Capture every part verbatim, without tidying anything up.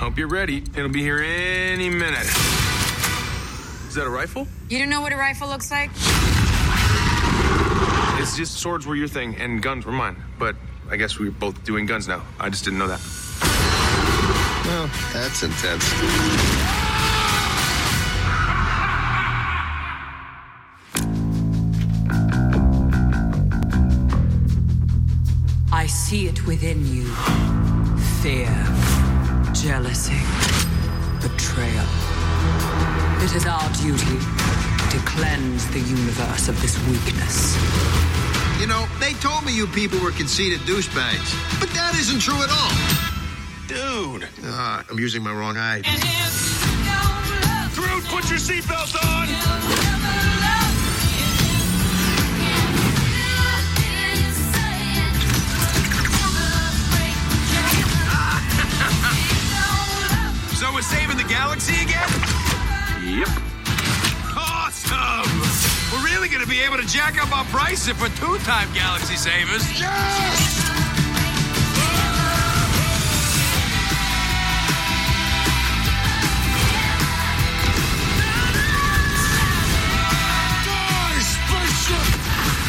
Hope you're ready. It'll be here any minute. Is that a rifle? You don't know what a rifle looks like? It's just swords were your thing and guns were mine. But I guess we're both doing guns now. I just didn't know that. Well, that's intense. I see it within you. Fear, jealousy, betrayal. It is our duty to cleanse the universe of this weakness. You know, they told me you people were conceited douchebags, but that isn't true at all. Dude. Ah, I'm using my wrong eye. Groot, put your seatbelt on! So we're saving the galaxy again? Yep. Awesome! We're really going to be able to jack up our price if we're two-time galaxy savers. Yes! Die, spaceship!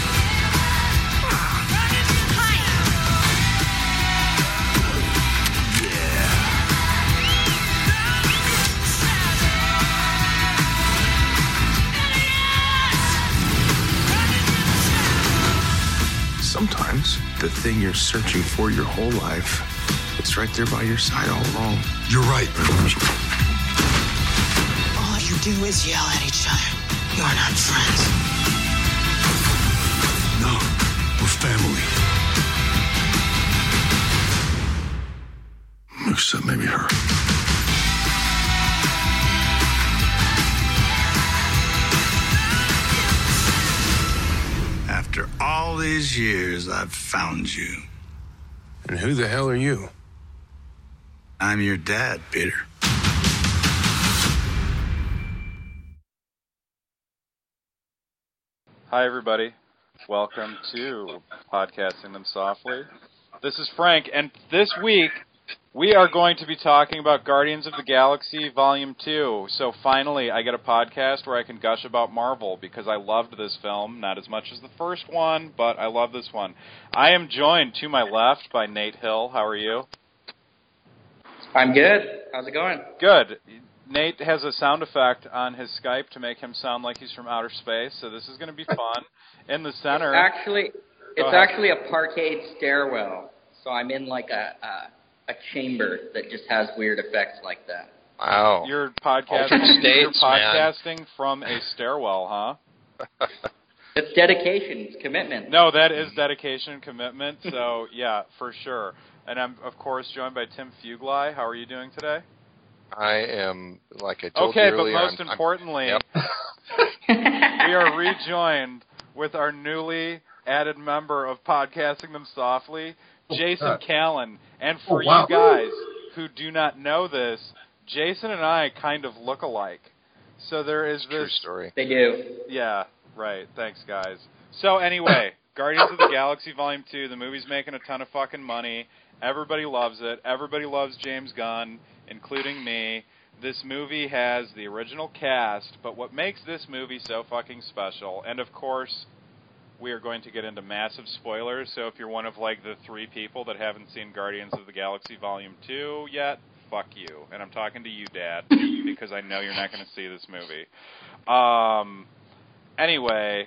Sometimes the thing you're searching for your whole life, it's right there by your side all along. You're right. All you do is yell at each other. You're not friends. No, we're family. Except maybe her. After all these years, I've found you. And who the hell are you? I'm your dad, Peter. Hi, everybody. Welcome to Podcasting Them Softly. This is Frank, and this week we are going to be talking about Guardians of the Galaxy Volume two. So finally, I get a podcast where I can gush about Marvel, because I loved this film, not as much as the first one, but I love this one. I am joined to my left by Nate Hill. How are you? I'm good. How's it going? Good. Nate has a sound effect on his Skype to make him sound like he's from outer space, so this is going to be fun. In the center... It's actually, it's actually a parkade stairwell, so I'm in like a... a a chamber that just has weird effects like that. Wow. You're podcasting, States, you're podcasting from a stairwell, huh? It's dedication. It's commitment. No, that is dedication and commitment, so yeah, for sure. And I'm, of course, joined by Tim Fugly. How are you doing today? I am, like I told okay, you earlier... but most I'm, importantly, I'm, yep. we are rejoined with our newly added member of Podcasting Them Softly, Jason Callan. And for oh, wow. you guys who do not know this, Jason and I kind of look alike. So there is this... True story. They do. Yeah, right. Thanks, guys. So anyway, Guardians of the Galaxy Volume two, the movie's making a ton of fucking money. Everybody loves it. Everybody loves James Gunn, including me. This movie has the original cast, but what makes this movie so fucking special, and of course... we are going to get into massive spoilers, so if you're one of, like, the three people that haven't seen Guardians of the Galaxy Volume two yet, fuck you. And I'm talking to you, Dad, because I know you're not going to see this movie. Um, anyway,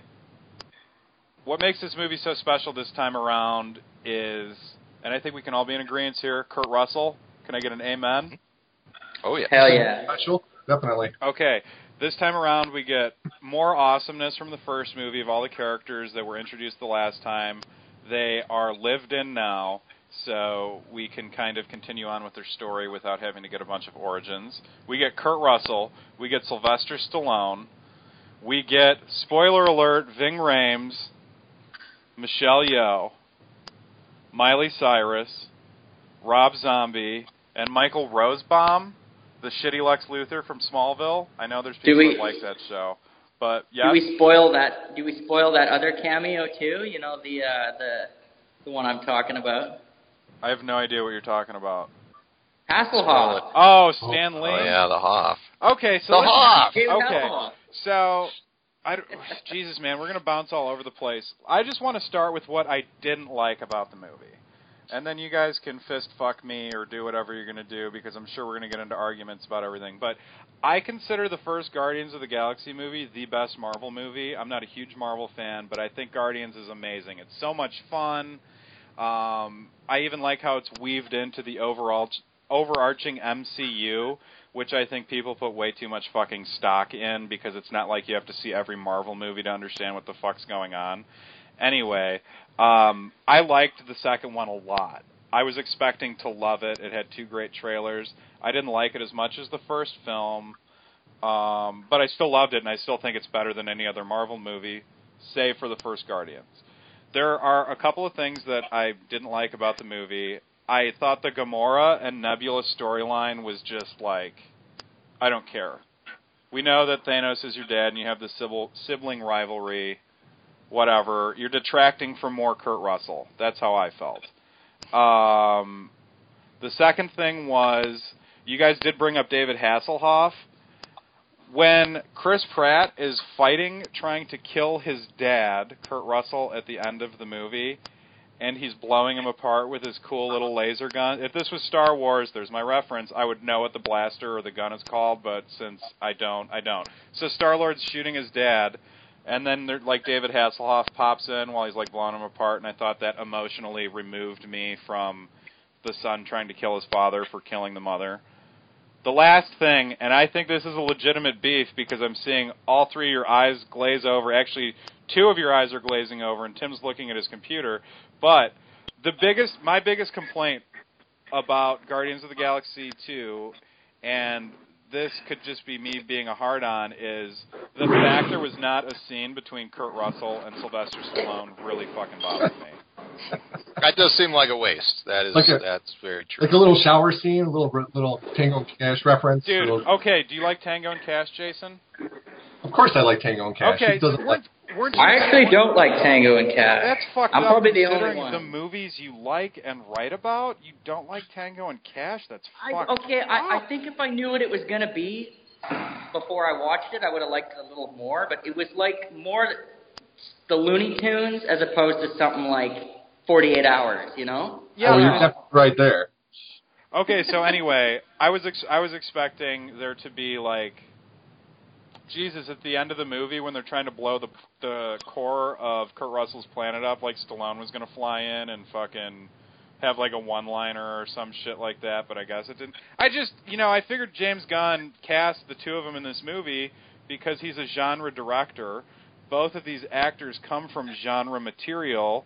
what makes this movie so special this time around is, and I think we can all be in agreement here, Kurt Russell. Can I get an amen? Oh, yeah. Hell yeah. Special? Definitely. Okay. This time around, we get more awesomeness from the first movie of all the characters that were introduced the last time. They are lived in now, so we can kind of continue on with their story without having to get a bunch of origins. We get Kurt Russell. We get Sylvester Stallone. We get, spoiler alert, Ving Rhames, Michelle Yeoh, Miley Cyrus, Rob Zombie, and Michael Rosenbaum, the shitty Lex Luthor from Smallville. I know there's people we, that like that show, but yeah. Do we spoil that? Do we spoil that other cameo too? You know, the uh, the the one I'm talking about. I have no idea what you're talking about. Hasselhoff. Oh, Stan Lee. Oh yeah, the Hoff. Okay, so the let's, Hoff. Okay, so I Jesus man, we're gonna bounce all over the place. I just want to start with what I didn't like about the movie, and then you guys can fist fuck me or do whatever you're gonna do because I'm sure we're gonna get into arguments about everything. But I consider the first Guardians of the Galaxy movie the best Marvel movie. I'm not a huge Marvel fan, but I think Guardians is amazing. It's so much fun. Um, I even like how it's weaved into the overall. overarching M C U, which I think people put way too much fucking stock in because it's not like you have to see every Marvel movie to understand what the fuck's going on. Anyway, um, I liked the second one a lot. I was expecting to love it. It had two great trailers. I didn't like it as much as the first film, um, but I still loved it, and I still think it's better than any other Marvel movie, save for the first Guardians. There are a couple of things that I didn't like about the movie. I thought the Gamora and Nebula storyline was just like, I don't care. We know that Thanos is your dad and you have the sibling rivalry, whatever. You're detracting from more Kurt Russell. That's how I felt. Um, the second thing was, you guys did bring up David Hasselhoff. When Chris Pratt is fighting, trying to kill his dad, Kurt Russell, at the end of the movie, and he's blowing him apart with his cool little laser gun. If this was Star Wars, there's my reference, I would know what the blaster or the gun is called, but since I don't, I don't. So Star-Lord's shooting his dad, and then there, like David Hasselhoff pops in while he's like blowing him apart, and I thought that emotionally removed me from the son trying to kill his father for killing the mother. The last thing, and I think this is a legitimate beef because I'm seeing all three of your eyes glaze over. Actually, two of your eyes are glazing over, and Tim's looking at his computer. But the biggest, my biggest complaint about Guardians of the Galaxy two, and this could just be me being a hard-on, is the fact there was not a scene between Kurt Russell and Sylvester Stallone really fucking bothered me. That does seem like a waste. That is, like a, that's very true. Like a little shower scene, a little little Tango and Cash reference. Dude, little... okay, do you like Tango and Cash, Jason? Of course I like Tango and Cash. Okay, Who doesn't like... weren't you I actually saying, don't like Tango and Cash. That's fucked I'm up. probably the Considering only one. The movies you like and write about, you don't like Tango and Cash? That's fucked I, okay, up. I, I think if I knew what it was going to be before I watched it, I would have liked it a little more, but it was like more the Looney Tunes as opposed to something like forty-eight hours, you know? Yeah, oh, you're definitely right there. Okay, so anyway, I was ex- I was expecting there to be like, Jesus, at the end of the movie when they're trying to blow the the core of Kurt Russell's planet up, like Stallone was going to fly in and fucking have like a one-liner or some shit like that, but I guess it didn't. I just, you know, I figured James Gunn cast the two of them in this movie because he's a genre director. Both of these actors come from genre material.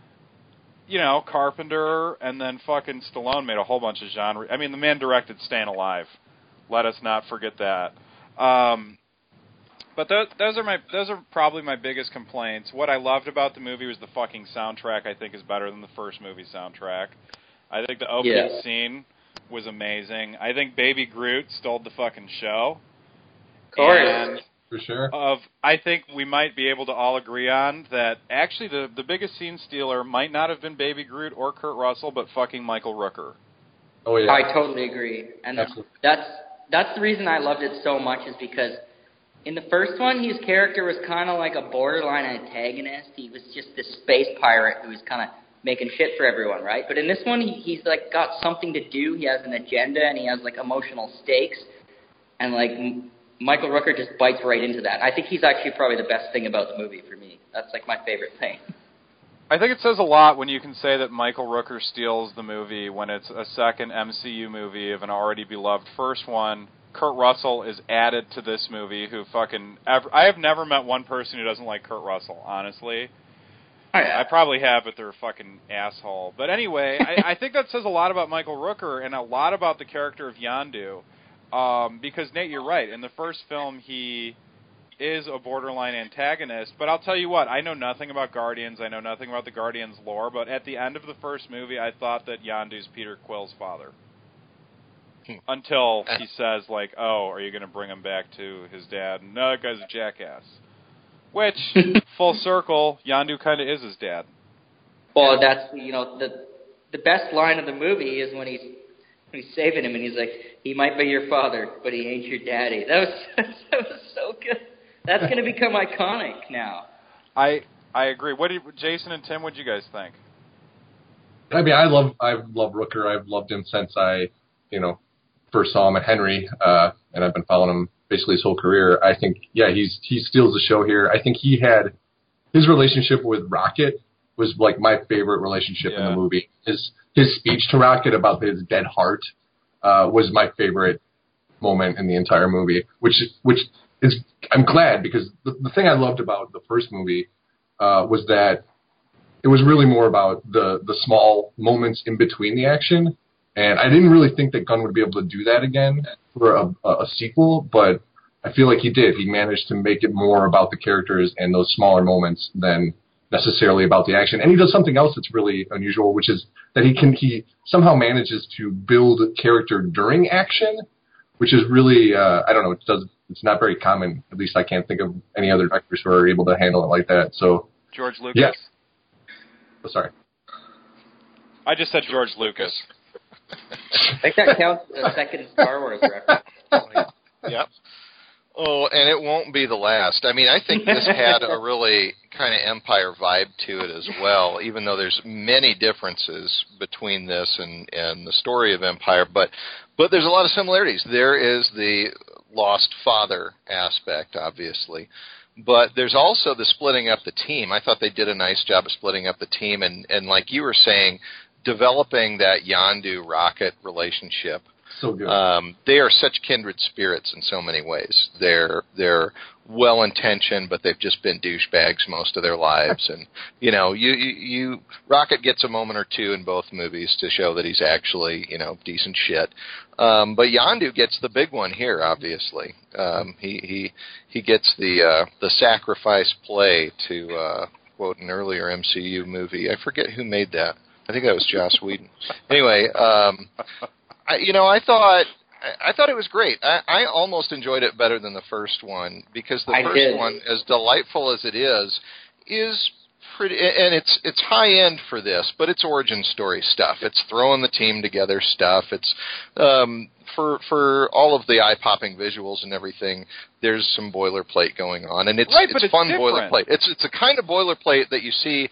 You know, Carpenter, and then fucking Stallone made a whole bunch of genre. I mean, the man directed Staying Alive. Let us not forget that. Um, but those, those are my those are probably my biggest complaints. What I loved about the movie was the fucking soundtrack. I think is better than the first movie soundtrack. I think the opening yeah. scene was amazing. I think Baby Groot stole the fucking show. Of course. And For sure. Of, I think we might be able to all agree on that actually the, the biggest scene stealer might not have been Baby Groot or Kurt Russell, but fucking Michael Rooker. Oh, yeah. I totally agree. And Absolutely. that's that's the reason I loved it so much is because in the first one, his character was kind of like a borderline antagonist. He was just this space pirate who was kind of making shit for everyone, right? But in this one, he, he's like got something to do. He has an agenda, and he has like emotional stakes. And like Michael Rooker just bites right into that. I think he's actually probably the best thing about the movie for me. That's like my favorite thing. I think it says a lot when you can say that Michael Rooker steals the movie when it's a second M C U movie of an already beloved first one. Kurt Russell is added to this movie who fucking... Ever, I have never met one person who doesn't like Kurt Russell, honestly. Oh, yeah. I probably have, but they're a fucking asshole. But anyway, I, I think that says a lot about Michael Rooker and a lot about the character of Yondu. Um, because, Nate, you're right. In the first film, he is a borderline antagonist. But I'll tell you what, I know nothing about Guardians. I know nothing about the Guardians lore. But at the end of the first movie, I thought that Yondu's Peter Quill's father. Until he says, like, oh, are you going to bring him back to his dad? No, that guy's a jackass. Which, full circle, Yondu kind of is his dad. Well, that's, you know, the the best line of the movie is when he's He's saving him, and he's like, he might be your father, but he ain't your daddy. That was that was so good. That's going to become iconic now. I I agree. What did Jason and Tim? What did you guys think? I mean, I love I love Rooker. I've loved him since I, you know, first saw him at Henry, uh, and I've been following him basically his whole career. I think, yeah, he's he steals the show here. I think he had his relationship with Rocket was like my favorite relationship yeah. in the movie. His his speech to Rocket about his dead heart uh, was my favorite moment in the entire movie. Which which is I'm glad, because the, the thing I loved about the first movie uh, was that it was really more about the the small moments in between the action, and I didn't really think that Gunn would be able to do that again for a, a sequel, but I feel like he did. He managed to make it more about the characters and those smaller moments than necessarily about the action. And he does something else that's really unusual, which is that he can he somehow manages to build character during action, which is really uh, I don't know. It does. It's not very common. At least I can't think of any other directors who are able to handle it like that. So George Lucas. Yeah. Oh, sorry. I just said George Lucas. I think that counts as a second Star Wars reference. Yep. Oh, and it won't be the last. I mean, I think this had a really kind of Empire vibe to it as well, even though there's many differences between this and, and the story of Empire, but but there's a lot of similarities. There is the lost father aspect, obviously. But there's also the splitting up the team. I thought they did a nice job of splitting up the team, and, and like you were saying, developing that Yondu-Rocket relationship. So good. Um, they are such kindred spirits in so many ways. They're they're well-intentioned, but they've just been douchebags most of their lives. And you know, you, you you Rocket gets a moment or two in both movies to show that he's actually, you know, decent shit. Um, but Yondu gets the big one here, obviously. Um, he he he gets the uh, the sacrifice play, to uh, quote an earlier M C U movie. I forget who made that. I think that was Joss Whedon. Anyway. Um, I, you know, I thought I, I thought it was great. I, I almost enjoyed it better than the first one, because the I first did. one, as delightful as it is, is pretty, and it's it's high end for this, but it's origin story stuff. It's throwing the team together stuff. It's um, for for all of the eye popping visuals and everything. There's some boilerplate going on, and it's right, it's, but it's fun different. boilerplate. It's it's a kind of boilerplate that you see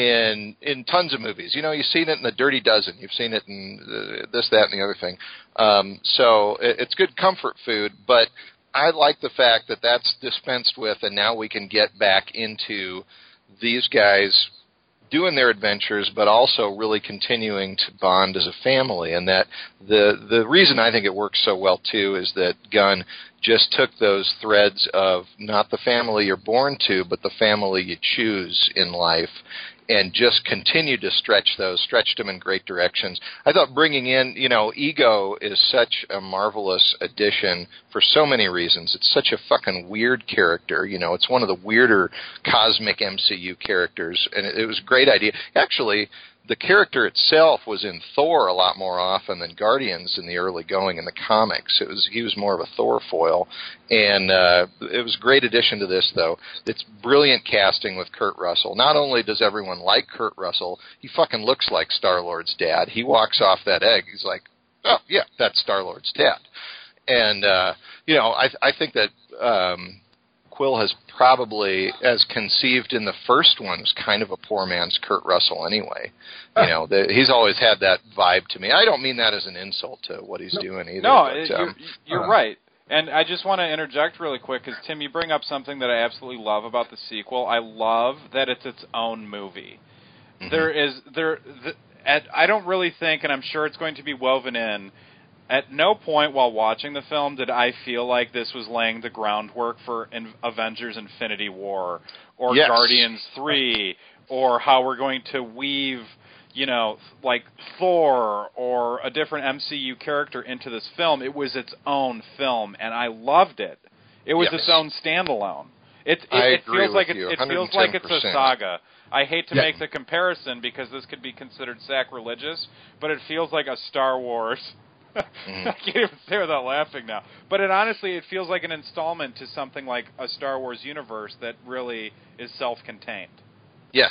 in in tons of movies. You know, you've seen it in The Dirty Dozen. You've seen it in uh, this, that, and the other thing. Um, so it, it's good comfort food, but I like the fact that that's dispensed with, and now we can get back into these guys doing their adventures, but also really continuing to bond as a family. And that the the reason I think it works so well, too, is that Gunn just took those threads of not the family you're born to, but the family you choose in life, and just continued to stretch those, stretched them in great directions. I thought bringing in, you know, Ego is such a marvelous addition for so many reasons. It's such a fucking weird character. You know, it's one of the weirder cosmic M C U characters, and it, it was a great idea. Actually, the character itself was in Thor a lot more often than Guardians in the early going in the comics. It was he was more of a Thor foil, and uh, it was a great addition to this, though. It's brilliant casting with Kurt Russell. Not only does everyone like Kurt Russell, he fucking looks like Star-Lord's dad. He walks off that egg, he's like, oh, yeah, that's Star-Lord's dad. And, uh, you know, I, I think that um, Quill has probably, as conceived in the first one, was kind of a poor man's Kurt Russell anyway. You know, the, he's always had that vibe to me. I don't mean that as an insult to what he's no, doing either. No, but, you're, um, you're uh, right. And I just want to interject really quick, because, Tim, you bring up something that I absolutely love about the sequel. I love that it's its own movie. Mm-hmm. There is, there, the, at, I don't really think, and I'm sure it's going to be woven in, at no point while watching the film did I feel like this was laying the groundwork for in Avengers Infinity War or yes. Guardians three, or how we're going to weave, you know, like Thor or a different M C U character into this film. It was its own film, and I loved it. It was yes. its own standalone. It, it, I it agree feels with like it, you, it feels like it's a saga. I hate to yeah. make the comparison because this could be considered sacrilegious, but it feels like a Star Wars. Mm. I can't even say without laughing now. But it honestly, it feels like an installment to something like a Star Wars universe that really is self-contained. Yes,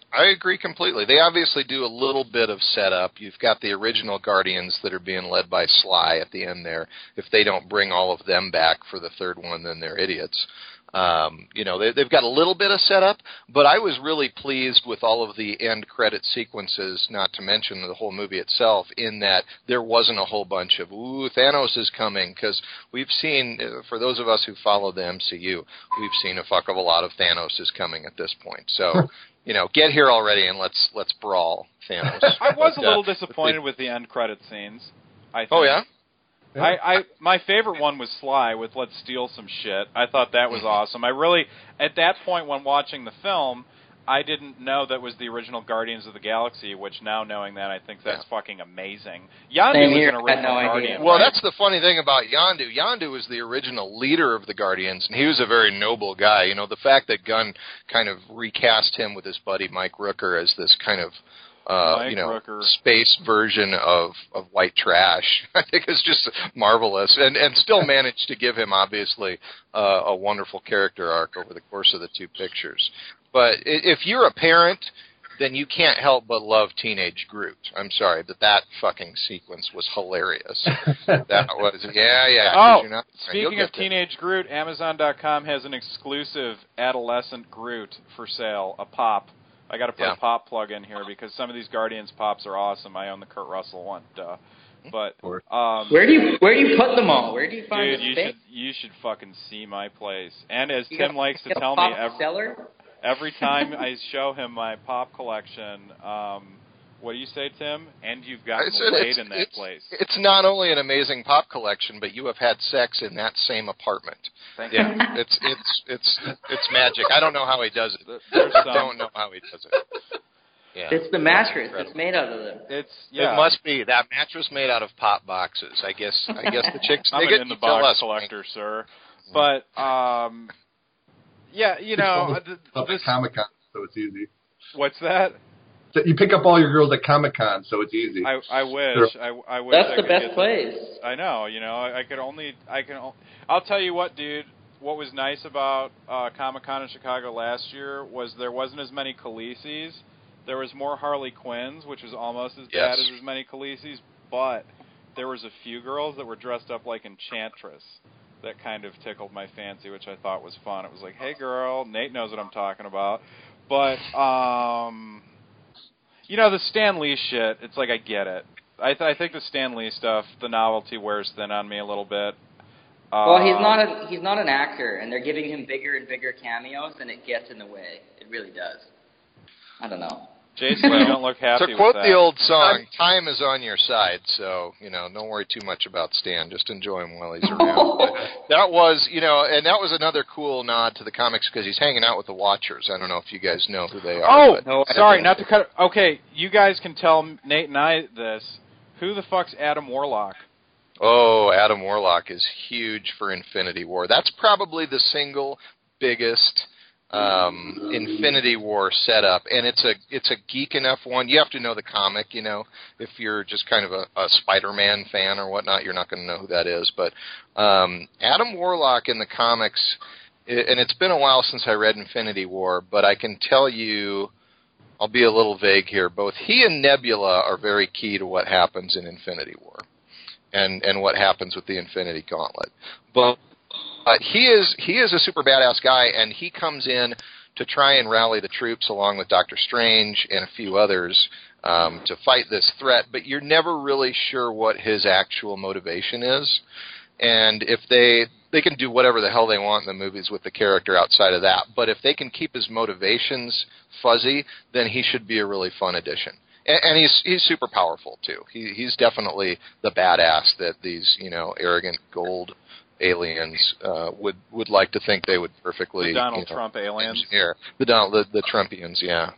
I agree completely. They obviously do a little bit of setup. You've got the original Guardians that are being led by Sly at the end there. If they don't bring all of them back for the third one, then they're idiots. Um, you know, they, they've got a little bit of setup, but I was really pleased with all of the end credit sequences, not to mention the whole movie itself, in that there wasn't a whole bunch of, ooh, Thanos is coming, because we've seen, for those of us who follow the M C U, we've seen a fuck of a lot of Thanos is coming at this point. So, you know, get here already and let's let's brawl Thanos. I was but, a little uh, disappointed with the end credit scenes, I think. Oh, yeah? Yeah. I, I my favorite one was Sly with "Let's Steal Some Shit." I thought that was awesome. I really, at that point when watching the film, I didn't know that was the original Guardians of the Galaxy. Which now knowing that, I think that's yeah. fucking amazing. Yondu Same was here. an original no Guardian. Well, right? that's the funny thing about Yondu. Yondu was the original leader of the Guardians, and he was a very noble guy. You know, the fact that Gunn kind of recast him with his buddy Mike Rooker as this kind of Uh, you know, Rooker. space version of, of white trash, I think is just marvelous, and and still managed to give him obviously uh, a wonderful character arc over the course of the two pictures. But if you're a parent, then you can't help but love Teenage Groot. I'm sorry, but that fucking sequence was hilarious. That was, yeah, yeah. Oh, you're not, speaking of Teenage there. Groot, Amazon dot com has an exclusive adolescent Groot for sale, a pop. I got to put yeah. a pop plug in here because some of these Guardians pops are awesome. I own the Kurt Russell one, duh. But um, where do you where do you put them all? Where do you find dude, the you space? should you should fucking see my place. And as you Tim got, likes to you got tell a pop me, every, cellar? every time I show him my pop collection, um, what do you say, Tim? And you've gotten said, laid it's, in that it's, place. It's not only an amazing pop collection, but you have had sex in that same apartment. Thank yeah, you. it's it's it's it's magic. I don't know how he does it. There's I some, don't know how he does it. Yeah, it's the mattress that's made out of them. It's yeah. It must be that mattress made out of pop boxes. I guess I guess the chicks I'm dig an it. in the You tell box us, collector, sir. But um, yeah, you know, uh, this Comic Con, so it's easy. What's that? You pick up all your girls at Comic Con, so it's easy. I, I wish. I, I wish. That's I the could best get place. The, I know. You know, I, I could only. I can. I'll tell you what, dude. What was nice about uh, Comic Con in Chicago last year was there wasn't as many Khaleesi's. There was more Harley Quinns, which was almost as yes. bad as as many Khaleesi's, but there was a few girls that were dressed up like Enchantress. That kind of tickled my fancy, which I thought was fun. It was like, hey, girl, Nate knows what I'm talking about. But, um, you know, the Stan Lee shit, it's like I get it. I, th- I think the Stan Lee stuff, the novelty wears thin on me a little bit. Well, um, he's not a he's not an actor, and they're giving him bigger and bigger cameos, and it gets in the way. It really does. I don't know. Jason, you don't look happy to quote with that. the old song, time is on your side, so, you know, don't worry too much about Stan. Just enjoy him while he's around. But that was, you know, and that was another cool nod to the comics because he's hanging out with the Watchers. I don't know if you guys know who they are. Oh, but, no, sorry, not to cut. Okay, you guys can tell Nate and I this. Who the fuck's Adam Warlock? Oh, Adam Warlock is huge for Infinity War. That's probably the single biggest um, Infinity War setup, and it's a it's a geek enough one. You have to know the comic, you know. If you're just kind of a, a Spider-Man fan or whatnot, you're not going to know who that is. But um, Adam Warlock in the comics, and it's been a while since I read Infinity War, but I can tell you, I'll be a little vague here. Both he and Nebula are very key to what happens in Infinity War. And, and what happens with the Infinity Gauntlet. But uh, he is he is a super badass guy, and he comes in to try and rally the troops along with Doctor Strange and a few others um, to fight this threat. But you're never really sure what his actual motivation is. And if they they can do whatever the hell they want in the movies with the character outside of that. But if they can keep his motivations fuzzy, then he should be a really fun addition. And he's he's super powerful too. He he's definitely the badass that these you know arrogant gold aliens uh, would would like to think they would perfectly. The Donald you know, Trump aliens. Engineer. The Donald the, the Trumpians, yeah,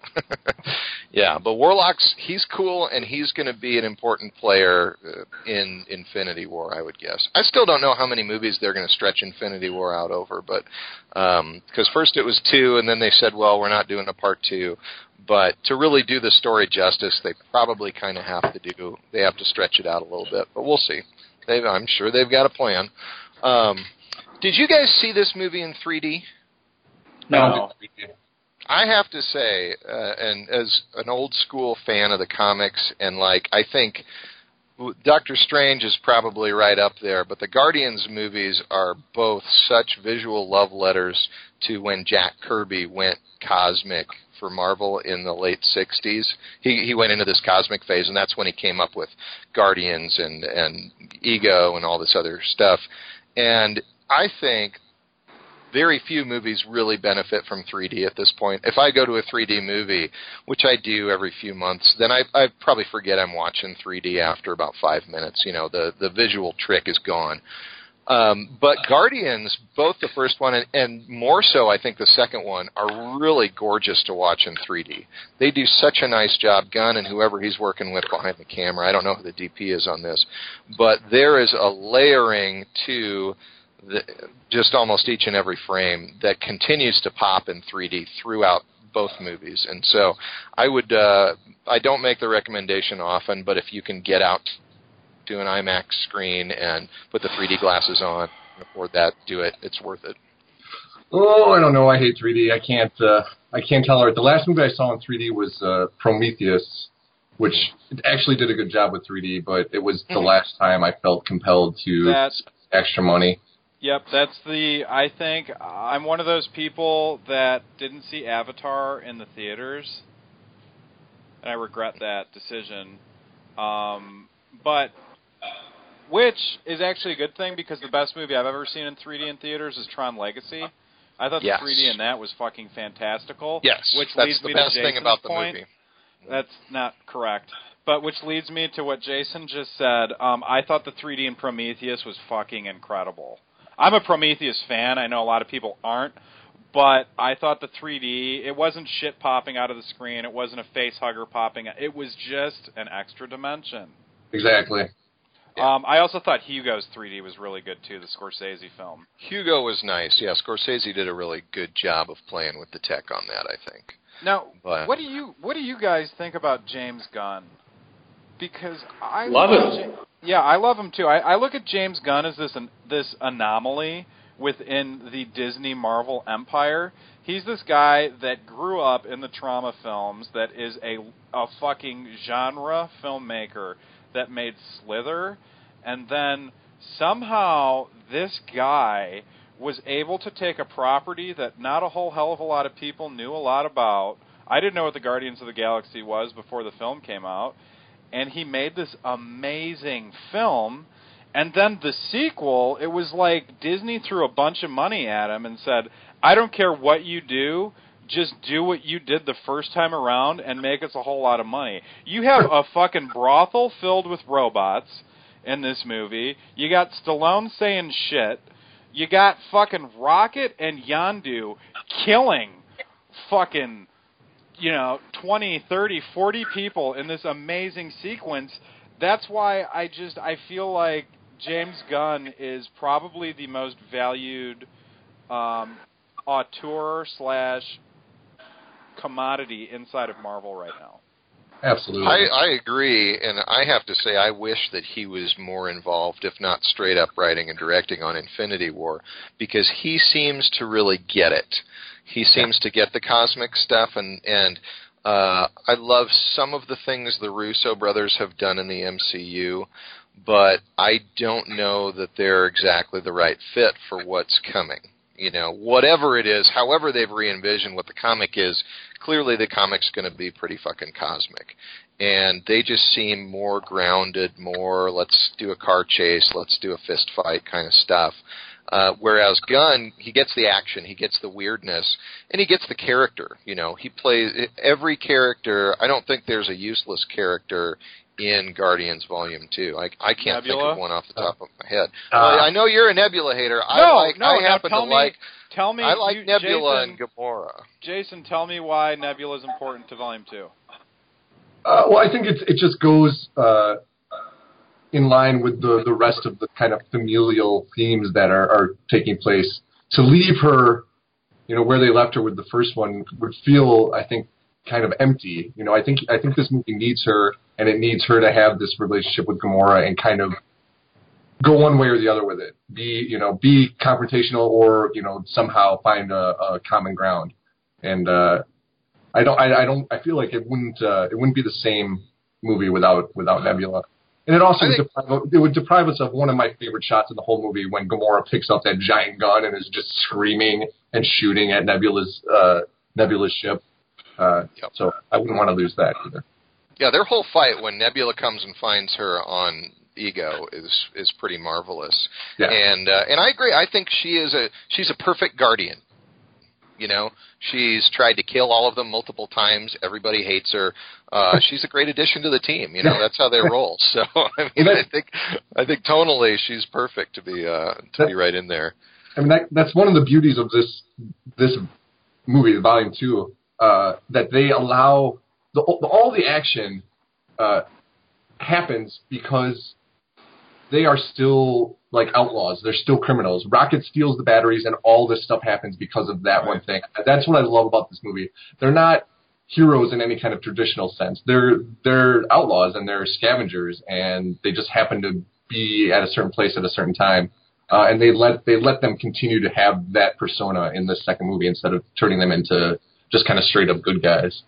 yeah. But Warlock's he's cool, and he's going to be an important player uh, in Infinity War, I would guess. I still don't know how many movies they're going to stretch Infinity War out over, but because um, first it was two, and then they said, well, we're not doing a part two. But to really do the story justice, they probably kind of have to do. They have to stretch it out a little bit, but we'll see. They've, I'm sure they've got a plan. Um, did you guys see this movie in three D? No. I have to say, uh, and as an old school fan of the comics, and like I think Doctor Strange is probably right up there, but the Guardians movies are both such visual love letters to when Jack Kirby went cosmic for Marvel in the late sixties. He he went into this cosmic phase, and that's when he came up with Guardians and, and Ego and all this other stuff. And I think very few movies really benefit from three D at this point. If I go to a three D movie, which I do every few months, then I, I probably forget I'm watching three D after about five minutes. You know, the, the visual trick is gone. Um, but Guardians, both the first one and, and more so I think the second one, are really gorgeous to watch in three D. They do such a nice job, Gunn and whoever he's working with behind the camera. I don't know who the D P is on this. But there is a layering to The, just almost each and every frame that continues to pop in three D throughout both movies. And so I would, uh, I don't make the recommendation often, but if you can get out to an IMAX screen and put the three D glasses on and afford that, do it. It's worth it. Oh, I don't know. I hate three D. I can't, uh, I can't tolerate. The last movie I saw in three D was uh, Prometheus, which actually did a good job with three D, but it was the last time I felt compelled to That- spend extra money. Yep, that's the, I think, I'm one of those people that didn't see Avatar in the theaters, and I regret that decision. Um, but, which is actually a good thing, because the best movie I've ever seen in three D in theaters is Tron Legacy. I thought Yes. the three D in that was fucking fantastical. Yes, which that's leads the me best to thing Jason's about the point. movie. That's not correct. But which leads me to what Jason just said. Um, I thought the three D in Prometheus was fucking incredible. I'm a Prometheus fan. I know a lot of people aren't. But I thought the three D, it wasn't shit popping out of the screen. It wasn't a face hugger popping. It was just an extra dimension. Exactly. Yeah. Um, I also thought Hugo's three D was really good, too, the Scorsese film. Hugo was nice. Yeah, Scorsese did a really good job of playing with the tech on that, I think. Now, But- what do you what do you guys think about James Gunn? Because I Love him. Ja- yeah, I love him too. I, I look at James Gunn as this an, this anomaly within the Disney Marvel empire. He's this guy that grew up in the trauma films, that is a a fucking genre filmmaker that made Slither, and then somehow this guy was able to take a property that not a whole hell of a lot of people knew a lot about. I didn't know what the Guardians of the Galaxy was before the film came out. And he made this amazing film. And then the sequel, it was like Disney threw a bunch of money at him and said, I don't care what you do, just do what you did the first time around and make us a whole lot of money. You have a fucking brothel filled with robots in this movie. You got Stallone saying shit. You got fucking Rocket and Yondu killing fucking, you know, twenty, thirty, forty people in this amazing sequence. That's why I just, I feel like James Gunn is probably the most valued um, auteur slash commodity inside of Marvel right now. Absolutely. I, I agree, and I have to say I wish that he was more involved, if not straight up writing and directing on Infinity War, because he seems to really get it. He seems to get the cosmic stuff, and, and uh, I love some of the things the Russo brothers have done in the M C U, but I don't know that they're exactly the right fit for what's coming. You know, whatever it is, however they've re-envisioned what the comic is, clearly the comic's going to be pretty fucking cosmic. And they just seem more grounded, more let's do a car chase, let's do a fist fight kind of stuff. Uh, whereas Gunn, he gets the action, he gets the weirdness, and he gets the character. You know, he plays every character. I don't think there's a useless character in Guardians Volume Two. I, I can't Nebula? think of one off the top of my head. Uh, well, I know you're a Nebula hater. I No, like. no, I now happen tell to me- like. Tell me, I like you, Nebula Jason, and Gamora. Jason, tell me why Nebula is important to Volume Two. Uh, well, I think it's, it just goes uh, in line with the, the rest of the kind of familial themes that are, are taking place. To leave her, you know, where they left her with the first one would feel, I think, kind of empty. You know, I think I think this movie needs her, and it needs her to have this relationship with Gamora and kind of go one way or the other with it. Be, you know, be confrontational or, you know, somehow find a, a common ground. And uh, I don't. I, I don't. I feel like it wouldn't. Uh, it wouldn't be the same movie without without Nebula. And it also would think, deprive, it would deprive us of one of my favorite shots in the whole movie when Gamora picks up that giant gun and is just screaming and shooting at Nebula's uh, Nebula's ship. Uh, yep. So I wouldn't want to lose that either. Yeah, their whole fight when Nebula comes and finds her on Ego is is pretty marvelous. Yeah. And uh, and I agree. I think she is a she's a perfect Guardian. You know, she's tried to kill all of them multiple times. Everybody hates her. Uh, she's a great addition to the team. You know, that's how they roll. So I mean, I think I think tonally she's perfect to be uh, to that, be right in there. I mean, that, that's one of the beauties of this this movie, Volume Two, uh, that they allow the, all the action uh, happens because they are still like outlaws. They're still criminals. Rocket steals the batteries, and all this stuff happens because of that right. one thing. That's what I love about this movie. They're not heroes in any kind of traditional sense. They're they're outlaws and they're scavengers, and they just happen to be at a certain place at a certain time. Uh, and they let they let them continue to have that persona in this second movie instead of turning them into just kind of straight up good guys.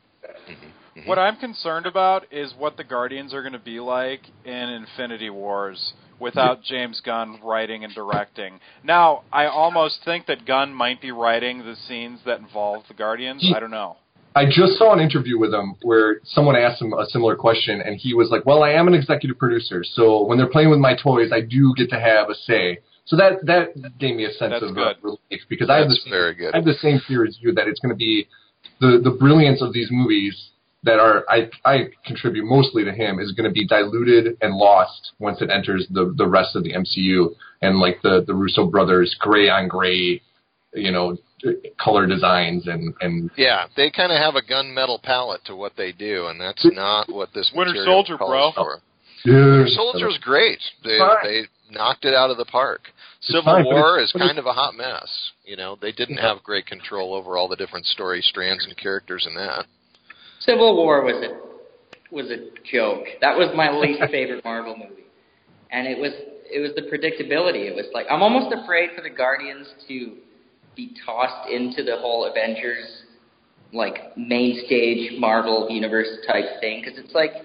What I'm concerned about is what the Guardians are going to be like in Infinity Wars without James Gunn writing and directing. Now, I almost think that Gunn might be writing the scenes that involve the Guardians. He, I don't know. I just saw an interview with him where someone asked him a similar question, and he was like, well, I am an executive producer, so when they're playing with my toys, I do get to have a say. So that that gave me a sense That's of good. relief, because I have, the same, very good. I have the same fear as you, that it's going to be the, the brilliance of these movies that are I, I contribute mostly to him is going to be diluted and lost once it enters the, the rest of the M C U, and like the, the Russo brothers gray on gray, you know, color designs and, and yeah, they kind of have a gunmetal palette to what they do, and that's not what this Winter material Soldier, calls bro. for. Yeah. Winter Soldier's great. They they knocked it out of the park. Civil fine, War is kind of a hot mess. You know, they didn't yeah. have great control over all the different story strands and characters in that. Civil War was a was a joke. That was my least favorite Marvel movie, and it was it was the predictability. It was like I'm almost afraid for the Guardians to be tossed into the whole Avengers like main stage Marvel universe type thing, because it's like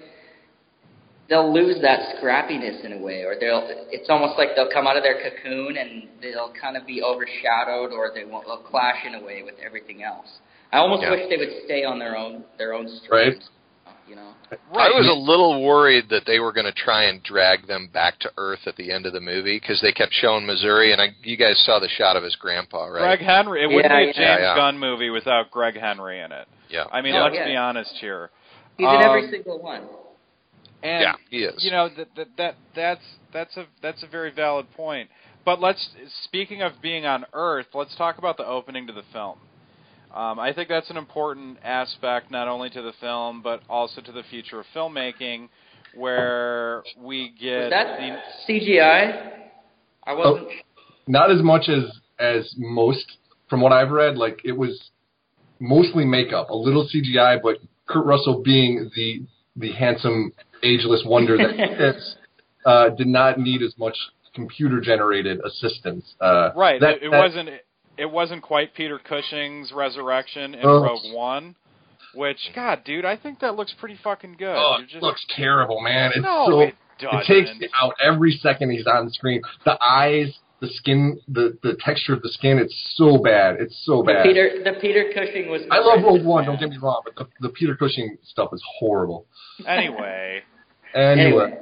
they'll lose that scrappiness in a way, or they'll it's almost like they'll come out of their cocoon and they'll kind of be overshadowed, or they won't they'll clash in a way with everything else. I almost yeah. wish they would stay on their own their own strength. Right. You know. Right. I was a little worried that they were going to try and drag them back to Earth at the end of the movie, because they kept showing Missouri, and I, you guys saw the shot of his grandpa, right? Greg Henry. It wouldn't yeah, be a yeah. James yeah, yeah. Gunn movie without Greg Henry in it. Yeah. I mean, yeah, let's yeah. be honest here. He's um, in every single one. And, yeah, he is. You know, that, that that that's that's a that's a very valid point. But let's speaking of being on Earth, let's talk about the opening to the film. Um, I think that's an important aspect, not only to the film, but also to the future of filmmaking, where we get Was that the C G I? I wasn't. Oh, not as much as as most, from what I've read. Like, it was mostly makeup, a little C G I, but Kurt Russell, being the the handsome, ageless wonder that he is, uh, did not need as much computer generated assistance. Uh, right. That, it, it that, wasn't. It wasn't quite Peter Cushing's resurrection in uh, Rogue One, which, God, dude, I think that looks pretty fucking good. Oh, You're just, it looks terrible, man. It's no, so, it doesn't. It takes you out every second he's on the screen. The eyes, the skin, the, the texture of the skin, it's so bad. It's so bad. The Peter, the Peter Cushing was... I love Rogue One, don't get me wrong, but the, the Peter Cushing stuff is horrible. Anyway. Anyway.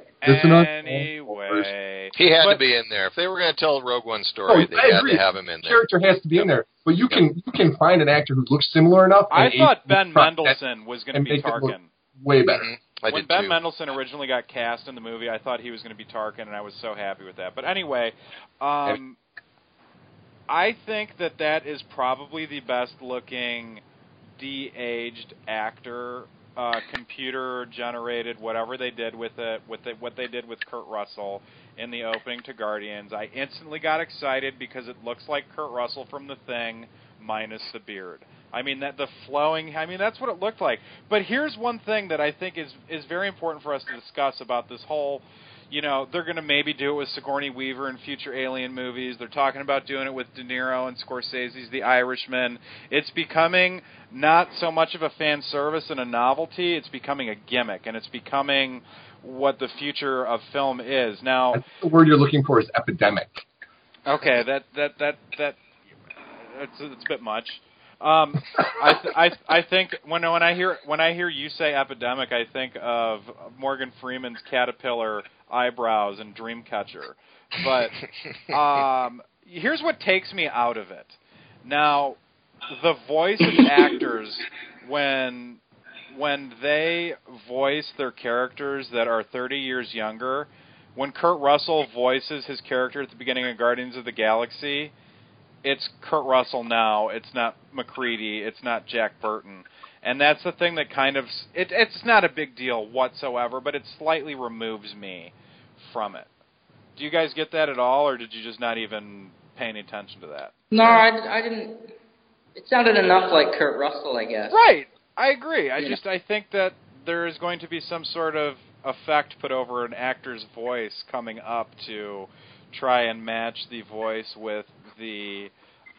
Anyway. He had but, to be in there. If they were going to tell a Rogue One story, oh, they I had agree. to have him in there. The character has to be yep. in there. But you can yep. you can find an actor who looks similar enough. I thought age, Ben Mendelsohn was going to be Tarkin. Way better. Mm-hmm. I when did Ben too. Mendelsohn originally got cast in the movie, I thought he was going to be Tarkin, and I was so happy with that. But anyway, um, I think that that is probably the best-looking de-aged actor, uh, computer-generated, whatever they did with it, with it, what they did with Kurt Russell in the opening to Guardians. I instantly got excited because it looks like Kurt Russell from The Thing minus the beard. I mean, that the flowing, I mean, that's what it looked like. But here's one thing that I think is, is very important for us to discuss about this whole, you know, they're going to maybe do it with Sigourney Weaver in future Alien movies. They're talking about doing it with De Niro and Scorsese's The Irishman. It's becoming not so much of a fan service and a novelty. It's becoming a gimmick, and it's becoming what the future of film is. Now, I think the word you're looking for is epidemic. Okay, that, that, that, that, it's, it's a bit much. Um, I, th- I, th- I think when when I hear when I hear you say epidemic, I think of Morgan Freeman's caterpillar eyebrows and Dreamcatcher. But um, here's what takes me out of it. Now, the voice of actors when when they voice their characters that are thirty years younger, when Kurt Russell voices his character at the beginning of Guardians of the Galaxy, it's Kurt Russell now. It's not McCready. It's not Jack Burton. And that's the thing that kind of... It, it's not a big deal whatsoever, but it slightly removes me from it. Do you guys get that at all, or did you just not even pay any attention to that? No, I, I didn't... It sounded enough like Kurt Russell, I guess. Right. I agree. I Yeah. just I think that there is going to be some sort of effect put over an actor's voice coming up to try and match the voice with the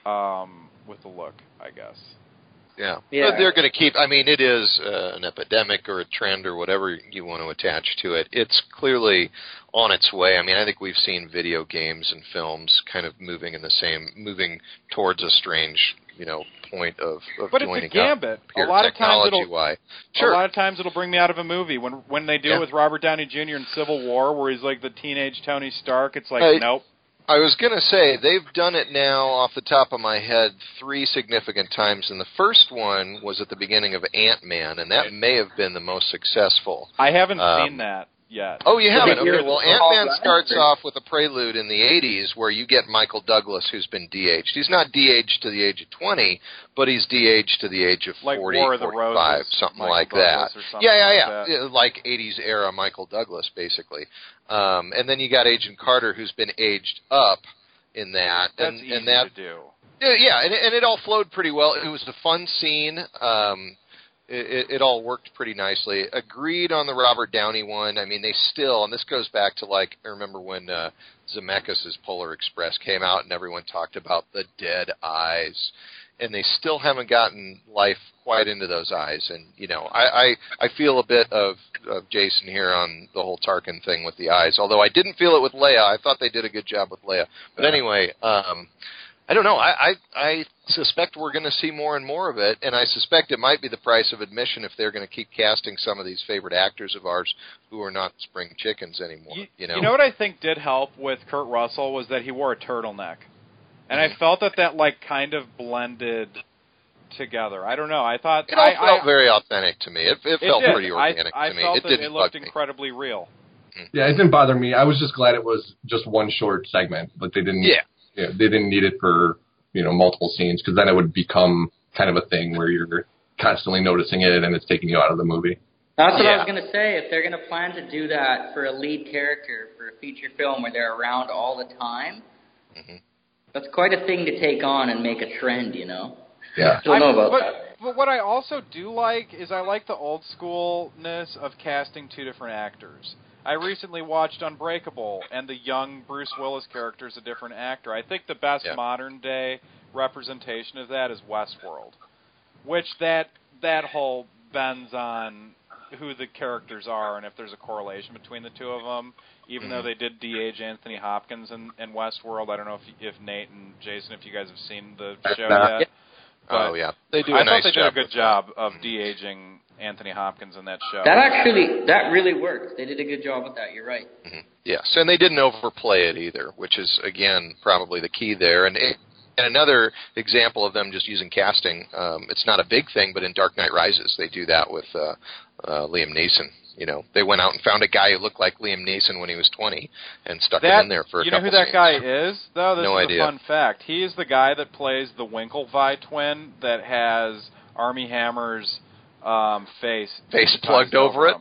um, with the look, I guess. Yeah, Yeah. but they're going to keep. I mean, it is uh, an epidemic or a trend or whatever you want to attach to it. It's clearly on its way. I mean, I think we've seen video games and films kind of moving in the same, moving towards a strange, you know, point of, of But joining it's a gambit. up here A lot of times it'll, technology-wise. Sure. A lot of times it'll bring me out of a movie. When when they do Yeah. it with Robert Downey Junior in Civil War, where he's like the teenage Tony Stark, it's like, Hey, nope. I was going to say, they've done it now, off the top of my head, three significant times, and the first one was at the beginning of Ant-Man, and that Right. may have been the most successful. I haven't Um, seen that yet. Oh, you haven't? hear Okay, well, the Ant-Man call starts back? off with a prelude in the eighties where you get Michael Douglas, who's been de-aged. He's not de-aged to the age of twenty, but he's de-aged to the age of Like forty, War of the forty-five, Roses, something Michael like Douglas that. or something Yeah, yeah, like yeah. that. Yeah, like eighties era Michael Douglas, basically. Um, and then you got Agent Carter, who's been aged up in that. That's and, easy and that, to do. Yeah, yeah, and, and it all flowed pretty well. It was a fun scene. Um, it, it, it all worked pretty nicely. Agreed on the Robert Downey one. I mean, they still, and this goes back to, like, I remember when uh, Zemeckis' Polar Express came out and everyone talked about the dead eyes. And they still haven't gotten life quite into those eyes. And, you know, I, I, I feel a bit of, of Jason here on the whole Tarkin thing with the eyes, although I didn't feel it with Leia. I thought they did a good job with Leia. But anyway, um, I don't know. I, I, I suspect we're going to see more and more of it, and I suspect it might be the price of admission if they're going to keep casting some of these favorite actors of ours who are not spring chickens anymore. You, You know, you know what I think did help with Kurt Russell was that he wore a turtleneck. And I felt that that, like, kind of blended together. I don't know. I thought... It all I, felt I, very authentic to me. It, it, it felt did. pretty organic I, I to me. felt It that didn't it looked bug me. incredibly real. Yeah, it didn't bother me. I was just glad it was just one short segment, but they didn't. Yeah. You know, they didn't need it for you know multiple scenes because then it would become kind of a thing where you're constantly noticing it and it's taking you out of the movie. That's what I Yeah. was going to say. If they're going to plan to do that for a lead character for a feature film where they're around all the time, Mm-hmm. that's quite a thing to take on and make a trend, you know? Yeah. Don't know I'm- about but, that. But what I also do like is I like the old schoolness of casting two different actors. I recently watched Unbreakable, and the young Bruce Willis character is a different actor. I think the best Yeah. modern-day representation of that is Westworld, which that that whole bends on who the characters are and if there's a correlation between the two of them. Even though they did de-age Anthony Hopkins in, in Westworld, I don't know if if Nate and Jason, if you guys have seen the show Uh, yet. Oh, yeah. They do I a nice thought they job did a good with job of de-aging Anthony Hopkins in that show. That actually, that really worked. They did a good job with that. You're right. Mhm. Yes, and they didn't overplay it either, which is, again, probably the key there. And, it, and another example of them just using casting, um, it's not a big thing, but in Dark Knight Rises, they do that with uh, uh, Liam Neeson. You know, they went out and found a guy who looked like Liam Neeson when he was twenty and stuck that, him in there for a you know couple who that scenes. guy is, though? This No is idea. a fun fact. He is the guy that plays the Winklevi twin that has Armie Hammer's um, face Face digitized plugged over it?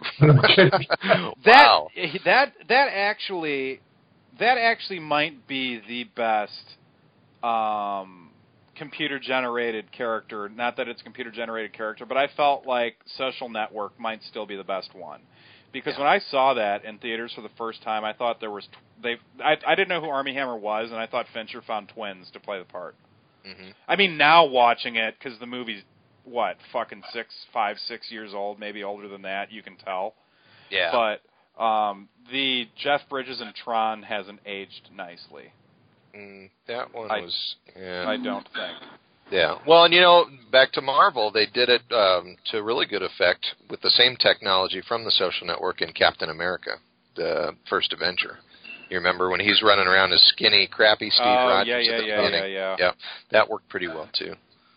him. Wow. That that that actually that actually might be the best um, computer-generated character. Not that it's computer-generated character, but I felt like Social Network might still be the best one. Because yeah. when I saw that in theaters for the first time, I thought there was... Tw- they. I, I didn't know who Armie Hammer was, and I thought Fincher found twins to play the part. Mm-hmm. I mean, now watching it, because the movie's, what, fucking six, five, six years old, maybe older than that, you can tell. Yeah. But um, the Jeff Bridges in Tron hasn't aged nicely. Mm, that one I, was... Yeah. I don't think. Yeah. Well, and you know, back to Marvel, they did it um, to really good effect with the same technology from the Social Network in Captain America, the first Avenger. You remember when he's running around as skinny, crappy Steve oh, Rogers yeah, yeah, at the yeah, beginning? yeah, yeah. Yeah, that worked pretty well, too.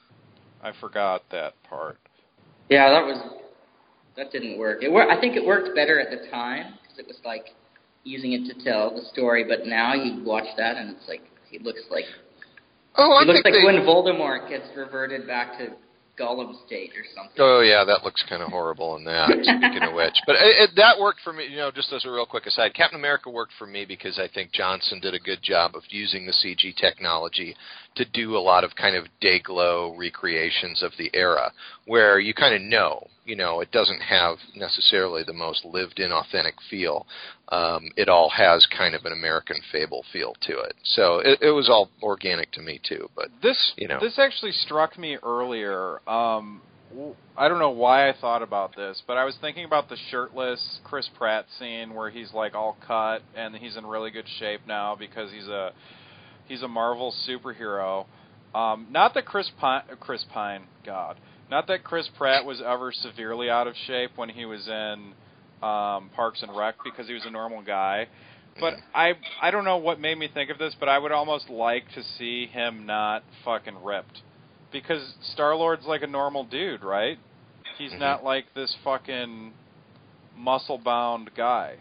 I forgot that part. Yeah, that was... That didn't work. It wor- I think it worked better at the time, because it was like using it to tell the story, but now you watch that and it's like, he looks like... Oh, I It looks think like they... when Voldemort gets reverted back to Gollum state or something. Oh, yeah, that looks kind of horrible in that, speaking of which. But it, it, that worked for me, you know, just as a real quick aside. Captain America worked for me because I think Johnson did a good job of using the C G technology to do a lot of kind of day-glow recreations of the era, where you kind of know, you know, it doesn't have necessarily the most lived-in, authentic feel. Um, it all has kind of an American fable feel to it. So it, it was all organic to me, too. But this, you know. This actually struck me earlier. Um, I don't know why I thought about this, but I was thinking about the shirtless Chris Pratt scene where he's, like, all cut, and he's in really good shape now because he's a... He's a Marvel superhero. Um, not that Chris Pine, Chris Pine, God, not that Chris Pratt was ever severely out of shape when he was in um, Parks and Rec because he was a normal guy. But I, I don't know what made me think of this, but I would almost like to see him not fucking ripped, because Star-Lord's like a normal dude, right? He's mm-hmm. not like this fucking muscle-bound guy.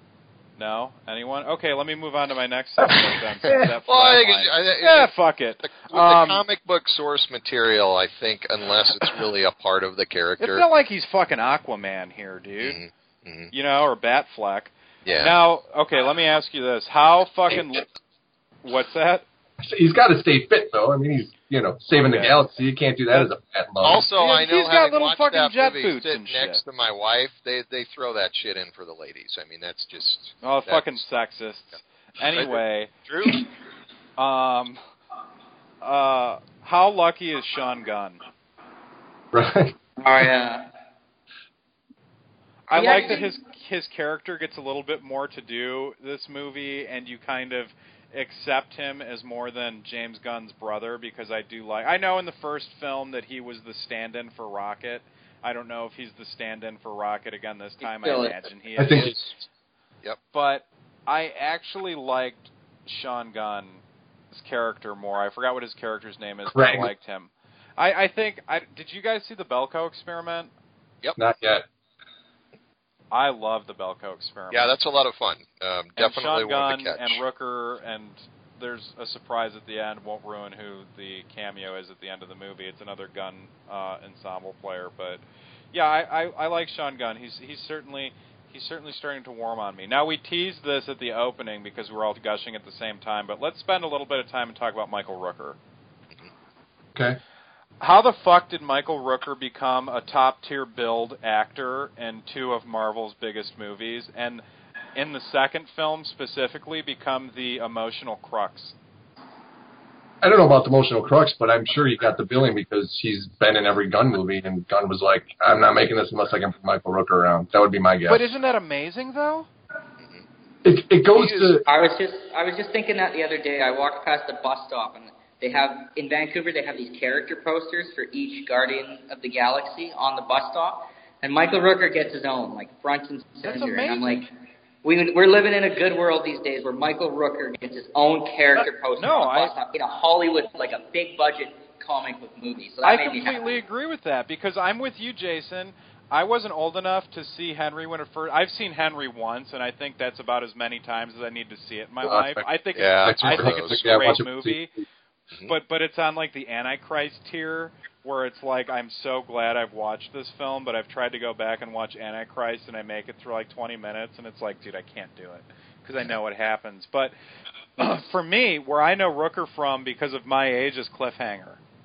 No? Anyone? Okay, let me move on to my next subject then. Since well, I, I, I, yeah, fuck it. The, with um, the comic book source material, I think, unless it's really a part of the character. It's not like he's fucking Aquaman here, dude. Mm-hmm. Mm-hmm. You know, or Batfleck. Yeah. Now, okay, let me ask you this. How fucking... What's that? He's got to stay fit, though. I mean, he's, you know, saving okay. the galaxy. You can't do that as a fat load. Also, yeah, I know he's got having little watched fucking that jet movie boots sitting and next shit. to my wife, they they throw that shit in for the ladies. I mean, that's just... Oh, that's, fucking sexists. Yeah. Anyway. True. Um, uh, how lucky is Sean Gunn? Right. Oh, yeah. I Yeah, like I that think- his his character gets a little bit more to do this movie, and you kind of accept him as more than James Gunn's brother, because I do like... I know in the first film that he was the stand-in for Rocket. I don't know if he's the stand-in for Rocket again this time. I imagine he is. I think he's... Yep. But I actually liked Sean Gunn's character more. I forgot what his character's name is, but Craig. I liked him. I, I think... I, did you guys see the Belko Experiment? Yep. Not yet. I love the Belko Experiment. Yeah, that's a lot of fun. Um, definitely and Sean one Gunn to catch. and Rooker, and there's a surprise at the end. Won't ruin who the cameo is at the end of the movie. It's another Gunn uh, ensemble player, but yeah, I, I, I like Sean Gunn. He's he's certainly he's certainly starting to warm on me. Now we teased this at the opening because we're all gushing at the same time, but let's spend a little bit of time and talk about Michael Rooker. Okay. How the fuck did Michael Rooker become a top-tier build actor in two of Marvel's biggest movies, and in the second film specifically become the emotional crux? I don't know about the emotional crux, but I'm sure he got the billing because he's been in every Gunn movie, and Gunn was like, I'm not making this unless I can put Michael Rooker around. That would be my guess. But isn't that amazing, though? It, it goes to... I was just I was just thinking that the other day. I walked past the bus stop, and they have, in Vancouver, they have these character posters for each Guardian of the Galaxy on the bus stop, and Michael Rooker gets his own, like, front and That's center. amazing. And I'm like, we, we're living in a good world these days where Michael Rooker gets his own character poster no, on the bus I, stop in a Hollywood, like a big-budget comic book movie. So that I made me completely happy. agree with that, because I'm with you, Jason. I wasn't old enough to see Henry when it first... I've seen Henry once, and I think that's about as many times as I need to see it in my Well, life. I think yeah, it's, I think it's a yeah, great watch it. movie. Mm-hmm. But but it's on like the Antichrist tier, where it's like, I'm so glad I've watched this film, but I've tried to go back and watch Antichrist, and I make it through like twenty minutes, and it's like, dude, I can't do it, because I know what happens. But uh, for me, where I know Rooker from because of my age is Cliffhanger.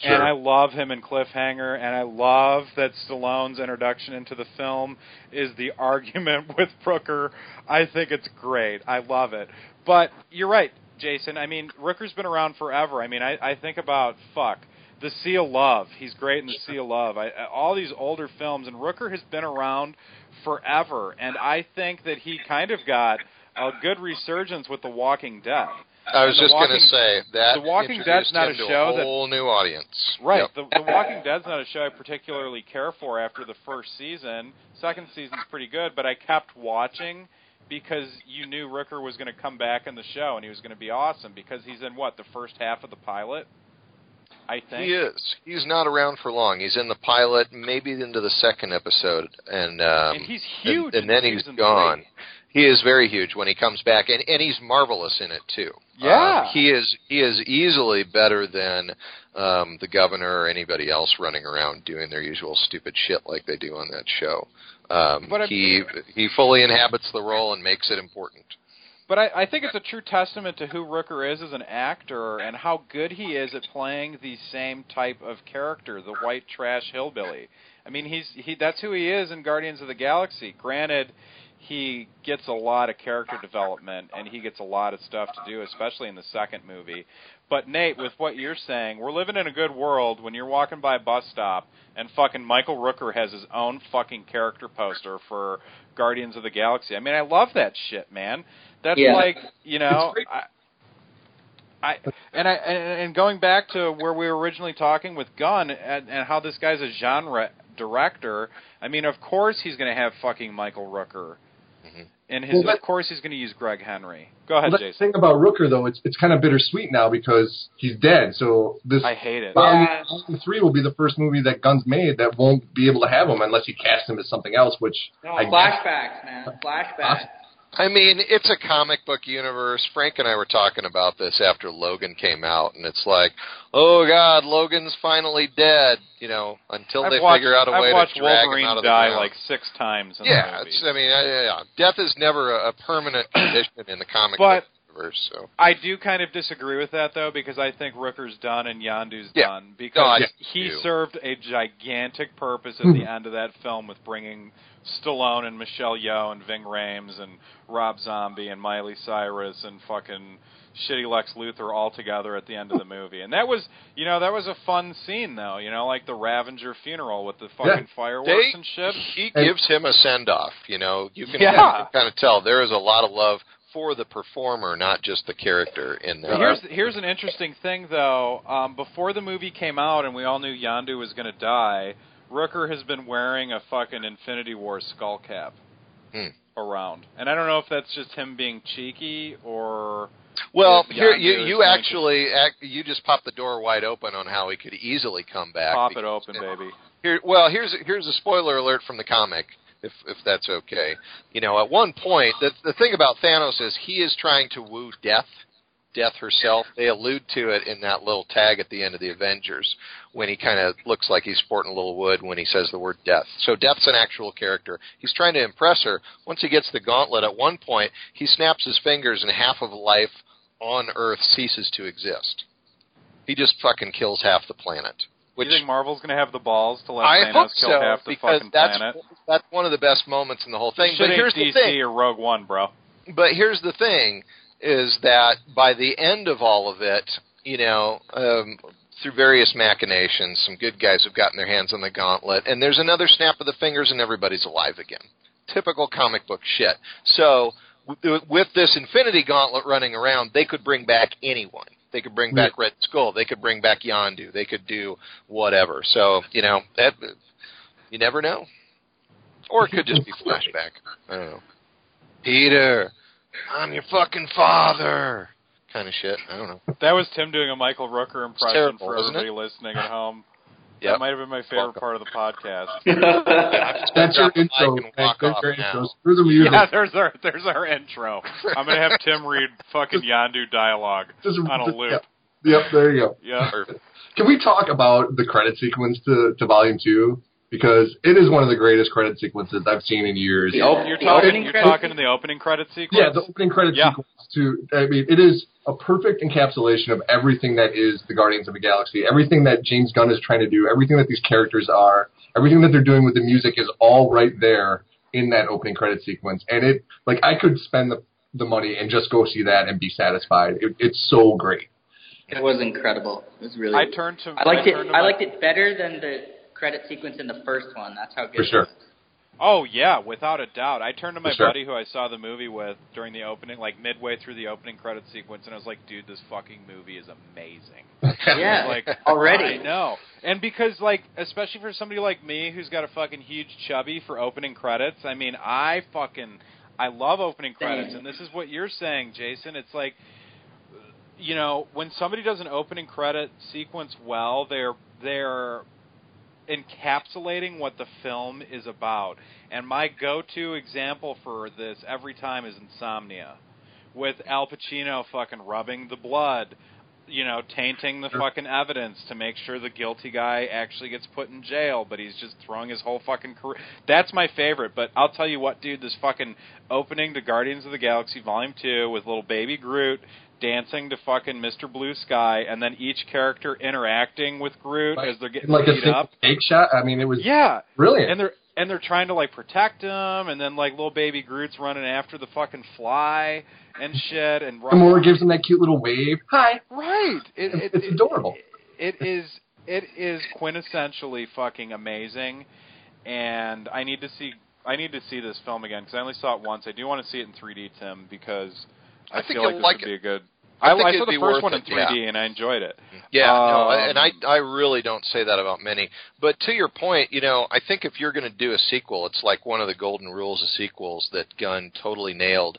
Sure. And I love him in Cliffhanger, and I love that Stallone's introduction into the film is the argument with Rooker. I think it's great. I love it. But you're right, Jason. I mean, Rooker's been around forever. I mean, I, I think about, fuck, The Sea of Love. He's great in The Sea of Love. I, all these older films, and Rooker has been around forever. And I think that he kind of got a good resurgence with The Walking Dead. I was The just going Walking- to say that The Walking introduced Dead's not him a to show a that- whole new audience. Right. Yep. The, the Walking Dead's not a show I particularly care for after the first season. Second season's pretty good, but I kept watching because you knew Rooker was going to come back in the show and he was going to be awesome because he's in, what, the first half of the pilot? I think. He is. He's not around for long. He's in the pilot, maybe into the second episode, and um, And he's huge and, and in then he's season gone. three. He is very huge when he comes back, and, and he's marvelous in it too. Yeah. um, he is. He is easily better than um, the governor or anybody else running around doing their usual stupid shit like they do on that show. Um, But I- he he fully inhabits the role and makes it important. But I, I think it's a true testament to who Rooker is as an actor and how good he is at playing the same type of character, the white trash hillbilly. I mean, he's he that's who he is in Guardians of the Galaxy. Granted, he gets a lot of character development and he gets a lot of stuff to do, especially in the second movie. But Nate, with what you're saying, we're living in a good world when you're walking by a bus stop and fucking Michael Rooker has his own fucking character poster for Guardians of the Galaxy. I mean, I love that shit, man. That's Yeah. like, you know, I, I and I and, and going back to where we were originally talking with Gunn and, and how this guy's a genre director. I mean, of course he's going to have fucking Michael Rooker, Mm-hmm. and his Well, that- of course he's going to use Greg Henry. Go ahead, Well, the Jason. thing about Rooker, though, it's it's kind of bittersweet now because he's dead. So this I hate it. Volume, Yeah. Volume three will be the first movie that Gunn's made that won't be able to have him unless you cast him as something else. Which No, I guess, flashbacks, man. Flashbacks. I mean, it's a comic book universe. Frank and I were talking about this after Logan came out, and it's like, oh God, Logan's finally dead. You know, until they I've watched, figure out a I've way watched to drag Wolverine him out of the die ground. like six times in yeah, the movies. it's, I mean, yeah, yeah, yeah. Death is never a, a permanent condition in the comic But- book universe. So I do kind of disagree with that, though, because I think Rooker's done and Yondu's Yeah. done. Because No, I he do. served a gigantic purpose at the end of that film with bringing Stallone and Michelle Yeoh and Ving Rhames and Rob Zombie and Miley Cyrus and fucking shitty Lex Luthor all together at the end of the movie. And that was, you know, that was a fun scene, though, you know, like the Ravenger funeral with the fucking Yeah. fireworks They, and shit. he And- gives him a send off. You know, you can, Yeah. you can kind of tell there is a lot of love for the performer, not just the character in there. But here's here's an interesting thing, though. Um, before the movie came out and we all knew Yondu was going to die, Rooker has been wearing a fucking Infinity War skull cap Hmm. around. And I don't know if that's just him being cheeky or... Well, if here Yondu you is you going to actually act, you just popped the door wide open on how he could easily come back. Pop it because- open, baby. Here, well, here's here's a spoiler alert from the comic, if if that's okay. You know, at one point, the the thing about Thanos is he is trying to woo Death, Death herself. They allude to it in that little tag at the end of the Avengers when he kind of looks like he's sporting a little wood when he says the word Death. So Death's an actual character. He's trying to impress her. Once he gets the gauntlet, at one point, he snaps his fingers and half of life on Earth ceases to exist. He just fucking kills half the planet. Which you think Marvel's going to have the balls to let I Thanos hope kill so, half the because fucking that's planet? that's one of the best moments in the whole thing. Shit But ain't here's D the C thing. or Rogue One, bro. But here's the thing: is that by the end of all of it, you know, um, through various machinations, some good guys have gotten their hands on the gauntlet, and there's another snap of the fingers, and everybody's alive again. Typical comic book shit. So w- with this Infinity Gauntlet running around, they could bring back anyone. They could bring back Red Skull. They could bring back Yondu. They could do whatever. So, you know, that, you never know. Or it could just be flashback. I don't know. Peter, I'm your fucking father. Kind of shit. I don't know. That was Tim doing a Michael Rooker impression terrible, for wasn't everybody it? listening at home. Yep. That might have been my favorite Welcome. part of the podcast. That's your Drop the mic intro. and Hank. walk That's off your now. intro. Screw the music. Yeah, there's our there's our intro. I'm gonna have Tim read fucking Yondu dialogue Just- on a just- loop. Yep. Yep, there you go. Yeah. Perfect. Can we talk about the credit sequence to, to Volume two? because it is one of the greatest credit sequences I've seen in years. The op- You're the talking. opening You're credits? talking to the opening credit sequence. Yeah, the opening credit Yeah. sequence. To I mean, it is a perfect encapsulation of everything that is the Guardians of the Galaxy, everything that James Gunn is trying to do, everything that these characters are, everything that they're doing with the music is all right there in that opening credit sequence. And it, like, I could spend the the money and just go see that and be satisfied. It, it's so great. It was incredible. It was really. I turned to. I liked I it. turned to I my- liked it better than the credit sequence in the first one. That's how good. For sure. It was. Oh yeah, without a doubt. I turned to my For sure. buddy who I saw the movie with during the opening, like midway through the opening credit sequence, and I was like, "Dude, this fucking movie is amazing." Yeah, like already. I know, and because like, especially for somebody like me who's got a fucking huge chubby for opening credits. I mean, I fucking I love opening credits, Same. and this is what you're saying, Jason. It's like, you know, when somebody does an opening credit sequence well, they're they're encapsulating what the film is about. And my go-to example for this every time is Insomnia, with Al Pacino fucking rubbing the blood, you know, tainting the fucking evidence to make sure the guilty guy actually gets put in jail, but he's just throwing his whole fucking career. That's my favorite. But I'll tell you what, dude, this fucking opening to Guardians of the Galaxy Volume two with little baby Groot dancing to fucking Mister Blue Sky, and then each character interacting with Groot Like, as they're getting like a beat single up. take shot. I mean, it was Yeah, brilliant. and they're and they're trying to like protect him, and then like little baby Groot's running after the fucking fly and shit, and Gamora gives him that cute little wave. Hi. right. It, it, It's it- adorable. It, it is it is quintessentially fucking amazing, and I need to see I need to see this film again because I only saw it once. I do want to see it in three D, Tim, because I, I think feel like you'll this like would it. be a good. I I, think I it'd saw the be first worth one in it, three D yeah. and I enjoyed it. Yeah, no, Um, and I I really don't say that about many. But to your point, you know, I think if you're going to do a sequel, it's like one of the golden rules of sequels that Gunn totally nailed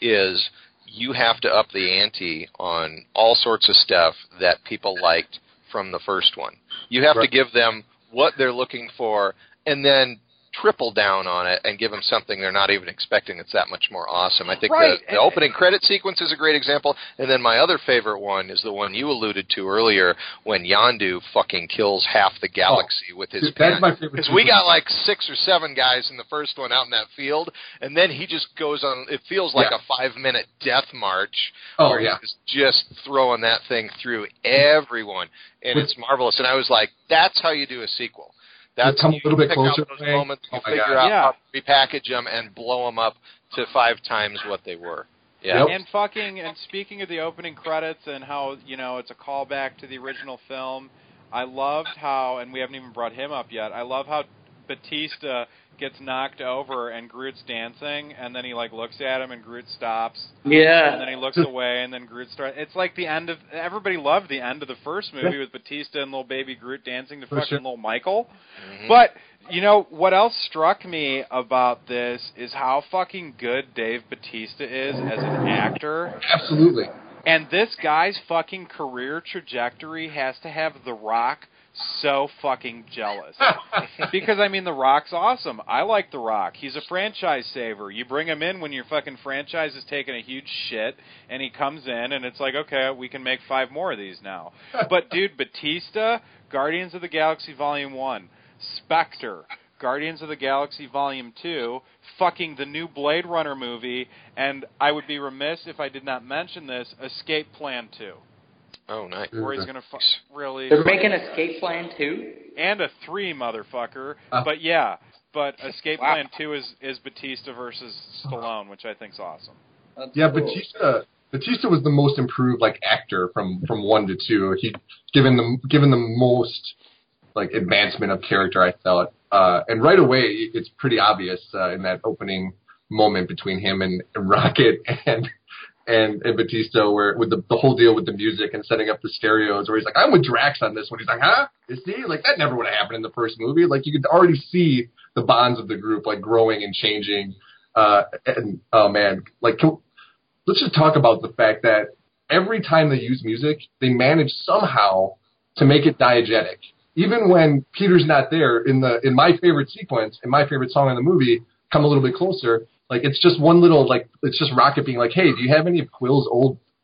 is you have to up the ante on all sorts of stuff that people liked from the first one. You have Right. to give them what they're looking for and then triple down on it and give them something they're not even expecting that's that much more awesome. I think Right. the, the opening credit sequence is a great example, and then my other favorite one is the one you alluded to earlier when Yondu fucking kills half the galaxy with his Dude, that's pen. my favorite Because we sequence. got like six or seven guys in the first one out in that field, and then he just goes on, it feels like Yeah. a five-minute death march Oh, where yeah. he's just throwing that thing through everyone, and With- it's marvelous. And I was like, that's how you do a sequel. That's come a you little bit pick closer, out those Frank. moments, you Oh my figure God. out Yeah. how to repackage them and blow them up to five times what they were. Yeah. Yep. And fucking, and speaking of the opening credits and how, you know, it's a callback to the original film, I loved how, and we haven't even brought him up yet, I love how Batista gets knocked over and Groot's dancing, and then he, like, looks at him and Groot stops, and then Yeah. he looks away, and then Groot starts. It's like the end of, everybody loved the end of the first movie Yeah. with Batista and little baby Groot dancing to For fucking sure. little Michael. Mhm. But, you know, what else struck me about this is how fucking good Dave Batista is as an actor. Absolutely. And this guy's fucking career trajectory has to have The Rock so fucking jealous. Because, I mean, The Rock's awesome. I like The Rock. He's a franchise saver. You bring him in when your fucking franchise is taking a huge shit, and he comes in, and it's like, okay, we can make five more of these now. But, dude, Batista, Guardians of the Galaxy Volume one, Spectre, Guardians of the Galaxy Volume two, fucking the new Blade Runner movie, and I would be remiss if I did not mention this, Escape Plan two, Oh, nice. where he's going to fu- really... They're making Escape Plan too. And a three, motherfucker. Oh. But yeah, but Escape Wow. Plan two is, is Batista versus Stallone, which I think's awesome. That's Yeah, cool. Batista. Batista was the most improved like actor from, from one to two. He given the given the most like advancement of character, I felt. Uh, and right away, it's pretty obvious uh, in that opening moment between him and, and Rocket and and and Batista, where with the, the whole deal with the music and setting up the stereos, where he's like, "I'm with Drax on this one." He's like, "Huh? Is he?" Like that never would have happened in the first movie. Like you could already see the bonds of the group like growing and changing. Uh, and oh man, like can, let's just talk about the fact that every time they use music, they manage somehow to make it diegetic. Even when Peter's not there, in the in my favorite sequence, in my favorite song in the movie, Come a Little Bit Closer, like it's just one little, like, it's just Rocket being like, hey, do you have any of Quill's old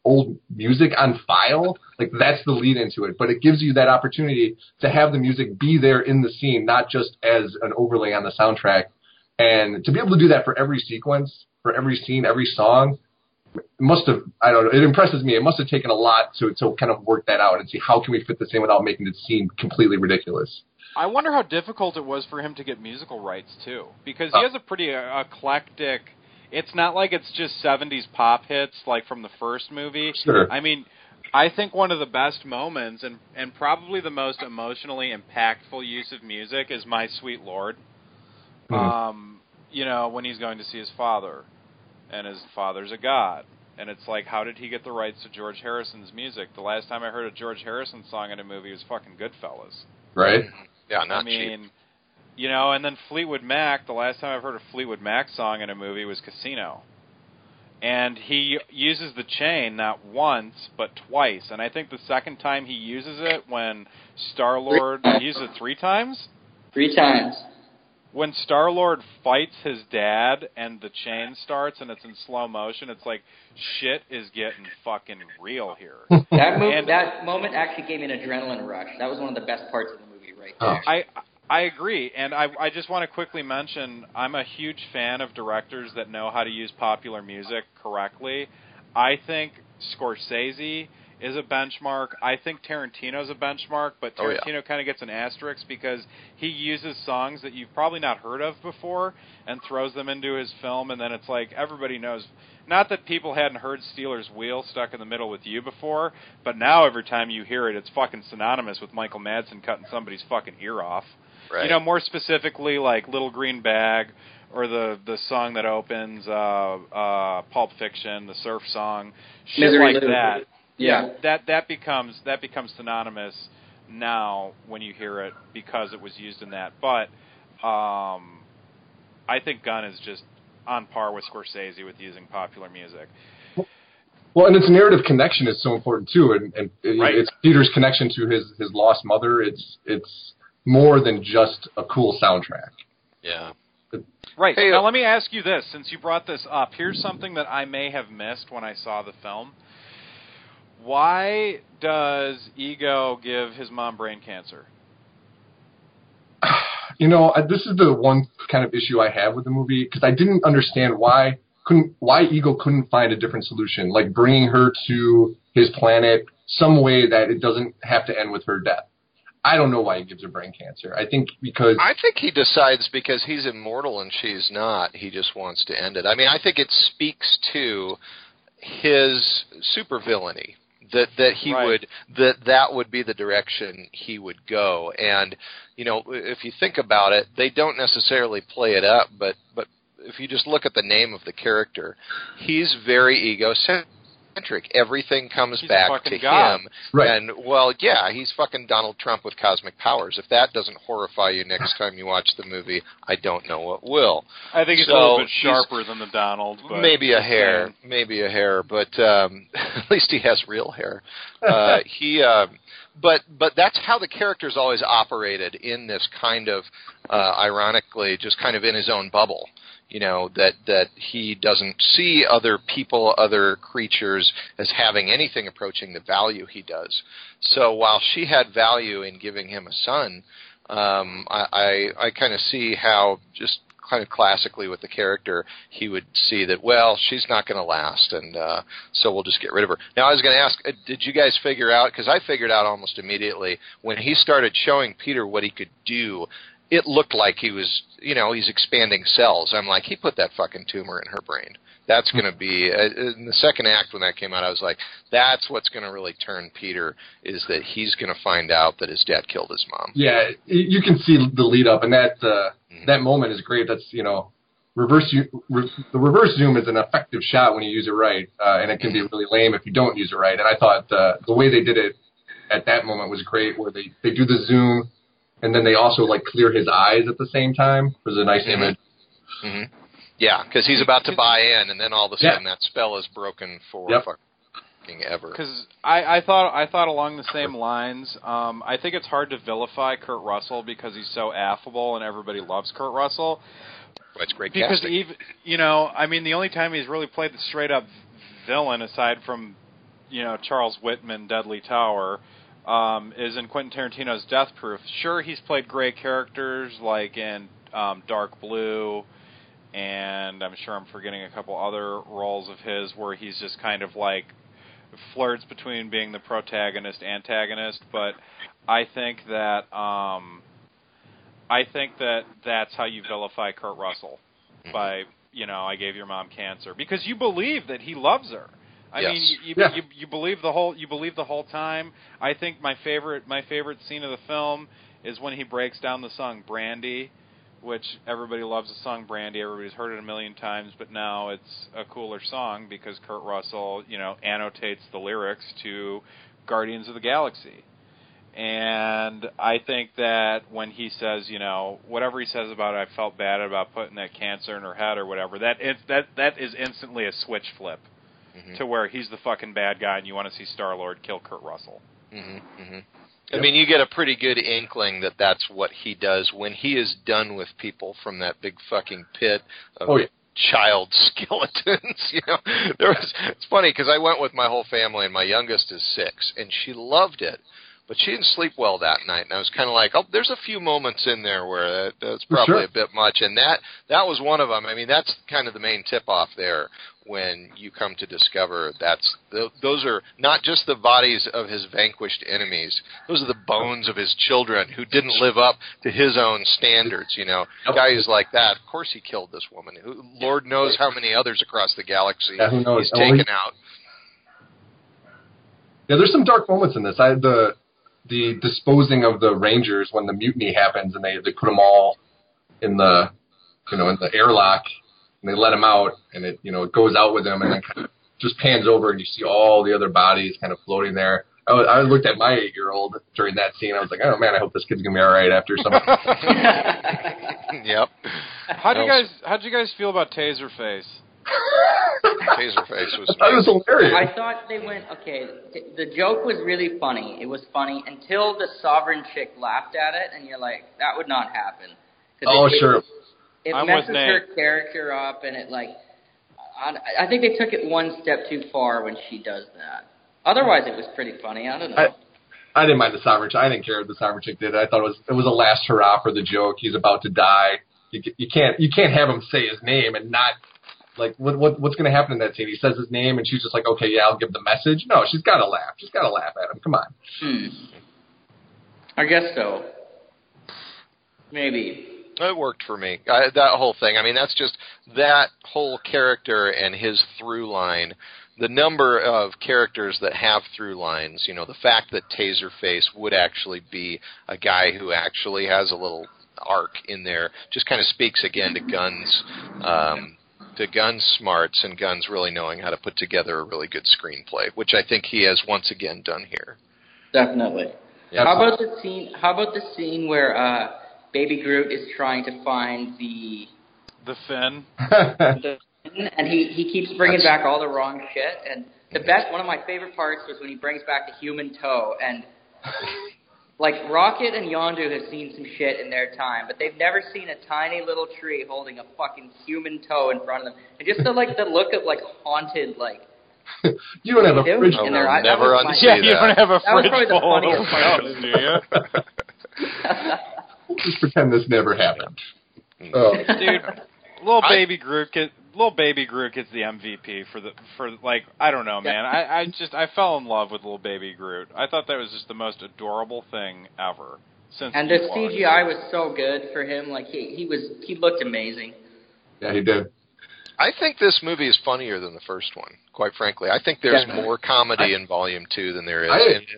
old music on file, like that's the lead into it. But it gives you that opportunity to have the music be there in the scene, not just as an overlay on the soundtrack. And to be able to do that for every sequence, for every scene, every song, it must have, I don't know, it impresses me. It must have taken a lot to, to kind of work that out and see how can we fit this in without making it seem completely ridiculous. I wonder how difficult it was for him to get musical rights, too. Because he has a pretty uh, eclectic... It's not like it's just seventies pop hits like from the first movie. Sure. I mean, I think one of the best moments and, and probably the most emotionally impactful use of music is My Sweet Lord. Mm. Um, you know, when he's going to see his father, and his father's a god. And it's like, how did he get the rights to George Harrison's music? The last time I heard a George Harrison song in a movie was fucking Goodfellas. Right. Yeah, not I mean, cheap. You know, and then Fleetwood Mac, the last time I've heard a Fleetwood Mac song in a movie was Casino. And he uses the chain not once, but twice. And I think the second time he uses it when Star-Lord... He uses it three times? Three times. When Star-Lord fights his dad and the chain starts and it's in slow motion, it's like, shit is getting fucking real here. That, move, and, that moment actually gave me an adrenaline rush. That was one of the best parts of the movie right there. I... I agree, and I, I just want to quickly mention I'm a huge fan of directors that know how to use popular music correctly. I think Scorsese is a benchmark. I think Tarantino's a benchmark, but Tarantino oh, yeah. kind of gets an asterisk because he uses songs that you've probably not heard of before and throws them into his film, and then it's like everybody knows. Not that people hadn't heard Steelers Wheel Stuck in the Middle with You before, but now every time you hear it, it's fucking synonymous with Michael Madsen cutting somebody's fucking ear off. Right. You know, more specifically, like Little Green Bag, or the the song that opens uh, uh, Pulp Fiction, the surf song, shit Misery like Little that. Bit. Yeah, that that becomes that becomes synonymous now when you hear it because it was used in that. But um, I think Gunn is just on par with Scorsese with using popular music. Well, and its narrative connection is so important too, and, and right. it's Peter's connection to his, his lost mother. It's it's more than just a cool soundtrack. Yeah. Right. Hey, now, let me ask you this, since you brought this up. Here's something that I may have missed when I saw the film. Why does Ego give his mom brain cancer? You know, this is the one kind of issue I have with the movie, because I didn't understand why couldn't why Ego couldn't find a different solution, like bringing her to his planet some way that it doesn't have to end with her death. I don't know why he gives her brain cancer. I think because... I think he decides because he's immortal and she's not, he just wants to end it. I mean, I think it speaks to his supervillainy, that that he right. would that that would be the direction he would go. And, you know, if you think about it, they don't necessarily play it up, but, but if you just look at the name of the character, he's very egocentric. Everything comes he's back to God. him. Right. And, well, yeah, he's fucking Donald Trump with cosmic powers. If that doesn't horrify you next time you watch the movie, I don't know what will. I think he's so a little bit sharper than the Donald. But maybe a hair. Maybe a hair. But um, at least he has real hair. Uh, he... Uh, But but that's how the character's always operated in this kind of, uh, ironically, just kind of in his own bubble. You know, that, that he doesn't see other people, other creatures as having anything approaching the value he does. So while she had value in giving him a son, um, I, I, I kind of see how just kind of classically with the character, he would see that, well, she's not going to last, and uh, so we'll just get rid of her. Now, I was going to ask, uh, did you guys figure out, because I figured out almost immediately, when he started showing Peter what he could do, it looked like he was, you know, he's expanding cells. I'm like, he put that fucking tumor in her brain. That's going to be, uh, in the second act when that came out, I was like, that's what's going to really turn Peter, is that he's going to find out that his dad killed his mom. Yeah, you can see the lead up, and that uh, mm-hmm. that moment is great. That's, you know, reverse re- the reverse zoom is an effective shot when you use it right, uh, and it can be really lame if you don't use it right. And I thought uh, the way they did it at that moment was great, where they, they do the zoom, and then they also, like, clear his eyes at the same time. It was a nice mm-hmm. image. Mm-hmm. Yeah, because he's about to buy in, and then all of a sudden yeah. that spell is broken for yep. fucking ever. Because I, I thought I thought along the same lines. Um, I think it's hard to vilify Kurt Russell because he's so affable and everybody loves Kurt Russell. Well, it's great because casting. even you know, I mean, the only time he's really played the straight up villain, aside from you know, Charles Whitman, Deadly Tower, um, is in Quentin Tarantino's Death Proof. Sure, he's played great characters like in um, Dark Blue, and I'm sure I'm forgetting a couple other roles of his where he's just kind of like flirts between being the protagonist, antagonist. But I think that um, I think that that's how you vilify Kurt Russell by, you know, I gave your mom cancer, because you believe that he loves her. I yes. mean, you, you, Yeah. you you believe the whole you believe the whole time. I think my favorite my favorite scene of the film is when he breaks down the song Brandy, which everybody loves the song Brandy. Everybody's heard it a million times, but now it's a cooler song because Kurt Russell, you know, annotates the lyrics to Guardians of the Galaxy. And I think that when he says, you know, whatever he says about it, I felt bad about putting that cancer in her head or whatever, that is, that that is instantly a switch flip mm-hmm. to where he's the fucking bad guy and you want to see Star-Lord kill Kurt Russell. Mm-hmm, mm-hmm. I mean, you get a pretty good inkling that that's what he does when he is done with people from that big fucking pit of oh, yeah. child skeletons. You know, there was. It's funny because I went with my whole family, and my youngest is six, and she loved it. But she didn't sleep well that night, and I was kind of like, oh, there's a few moments in there where that, that's probably sure. a bit much, and that that was one of them. I mean, that's kind of the main tip-off there when you come to discover that's th- those are not just the bodies of his vanquished enemies. Those are the bones of his children who didn't live up to his own standards, you know. Guys like that, of course he killed this woman. Who, Lord knows how many others across the galaxy yeah, who knows? he's Oh, taken he... out. Yeah, there's some dark moments in this. I the the disposing of the Rangers when the mutiny happens and they, they put them all in the, you know, in the airlock and they let them out and it, you know, it goes out with them and then kind of just pans over and you see all the other bodies kind of floating there. I, was, I looked at my eight-year-old during that scene. I was like, oh man, I hope this kid's gonna be all right after some. Yep. How do you guys How do you guys feel about Taserface? Taserface was. That was hilarious. I thought they went, okay, th- the joke was really funny. It was funny until the Sovereign chick laughed at it, and you're like, that would not happen. Oh, it, sure. It, it I'm messes with her Nate. character up, and it, like, I, I think they took it one step too far when she does that. Otherwise, it was pretty funny. I don't know. I, I didn't mind the Sovereign chick. I didn't care what the Sovereign chick did. I thought it was it was a last hurrah for the joke. He's about to die. You, you can't you can't have him say his name and not. Like, what, what what's going to happen in that scene? He says his name, and she's just like, okay, yeah, I'll give the message. No, she's got to laugh. She's got to laugh at him. Come on. Hmm. I guess so. Maybe. It worked for me. I, that whole thing. I mean, that's just that whole character and his through line. The number of characters that have through lines, you know, the fact that Taserface would actually be a guy who actually has a little arc in there just kind of speaks again to Gunn's um, to Gunn's smarts and Gunn's really knowing how to put together a really good screenplay, which I think he has once again done here. Definitely. Yeah. How about the scene? How about the scene where uh, Baby Groot is trying to find the The Finn. the and he, he keeps bringing That's- back all the wrong shit. And the best, one of my favorite parts was when he brings back the human toe. And like Rocket and Yondu have seen some shit in their time, but they've never seen a tiny little tree holding a fucking human toe in front of them. And just the like the look of like haunted like. You don't have a Dude, fridge. in Oh, their we'll eye- that never was my- unsee Yeah, you that. don't have a That was fridge probably the full of funniest part of those, the do you? Just pretend this never happened. Oh. Dude, little I- baby Groot get little baby Groot gets the M V P for the for like I don't know, man. I, I just I fell in love with little baby Groot. I thought that was just the most adorable thing ever. Since And he the was. C G I was so good for him. Like he he was he looked amazing. Yeah, he did. I think this movie is funnier than the first one, quite frankly. I think there's Yeah. more comedy I- in Volume two than there is I- in...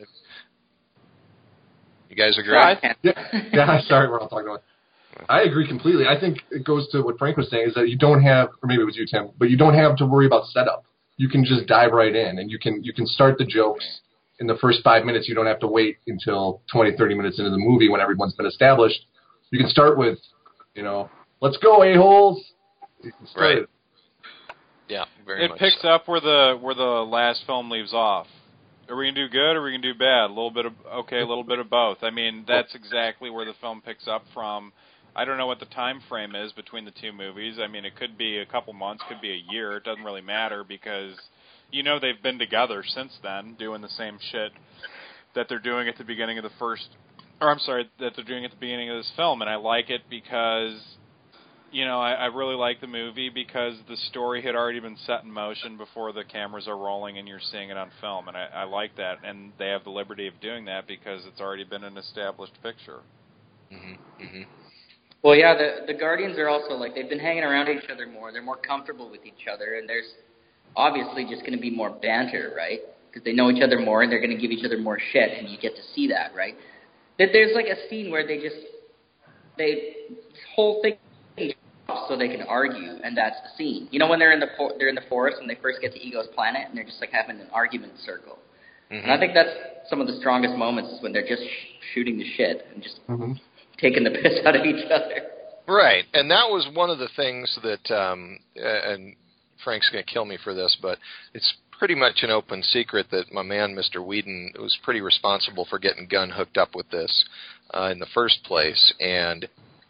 You guys agree? Yeah, I- Yeah, yeah. Sorry, we're all talking about. I agree completely. I think it goes to what Frank was saying is that you don't have, or maybe it was you, Tim, but you don't have to worry about setup. You can just dive right in, and you can you can start the jokes in the first five minutes. You don't have to wait until twenty, thirty minutes into the movie when everyone's been established. You can start with, you know, let's go, a-holes. You can start Right. it. Yeah, very It much picks so. up where the where the last film leaves off. Are we gonna do good or are we gonna do bad? A little bit of okay, a little bit of both. I mean, that's exactly where the film picks up from. I don't know what the time frame is between the two movies. I mean, it could be a couple months, could be a year. It doesn't really matter because you know they've been together since then, doing the same shit that they're doing at the beginning of the first, or I'm sorry, that they're doing at the beginning of this film, and I like it because, you know, I, I really like the movie because the story had already been set in motion before the cameras are rolling and you're seeing it on film, and I, I like that, and they have the liberty of doing that because it's already been an established picture. Mm-hmm. Mm-hmm. Well, yeah, the the Guardians are also, like, they've been hanging around each other more. They're more comfortable with each other, and there's obviously just going to be more banter, right? Because they know each other more, and they're going to give each other more shit, and you get to see that, right? That there's, like, a scene where they just, they, this whole thing so they can argue, and that's the scene. You know when they're in the for- they're in the forest when they first get to Ego's planet, and they're just, like, having an argument circle. Mm-hmm. And I think that's some of the strongest moments is when they're just sh- shooting the shit and just mm-hmm. taking the piss out of each other. Right, and that was one of the things that, um, and Frank's going to kill me for this, but it's pretty much an open secret that my man, Mister Whedon, was pretty responsible for getting Gunn hooked up with this uh, in the first place. And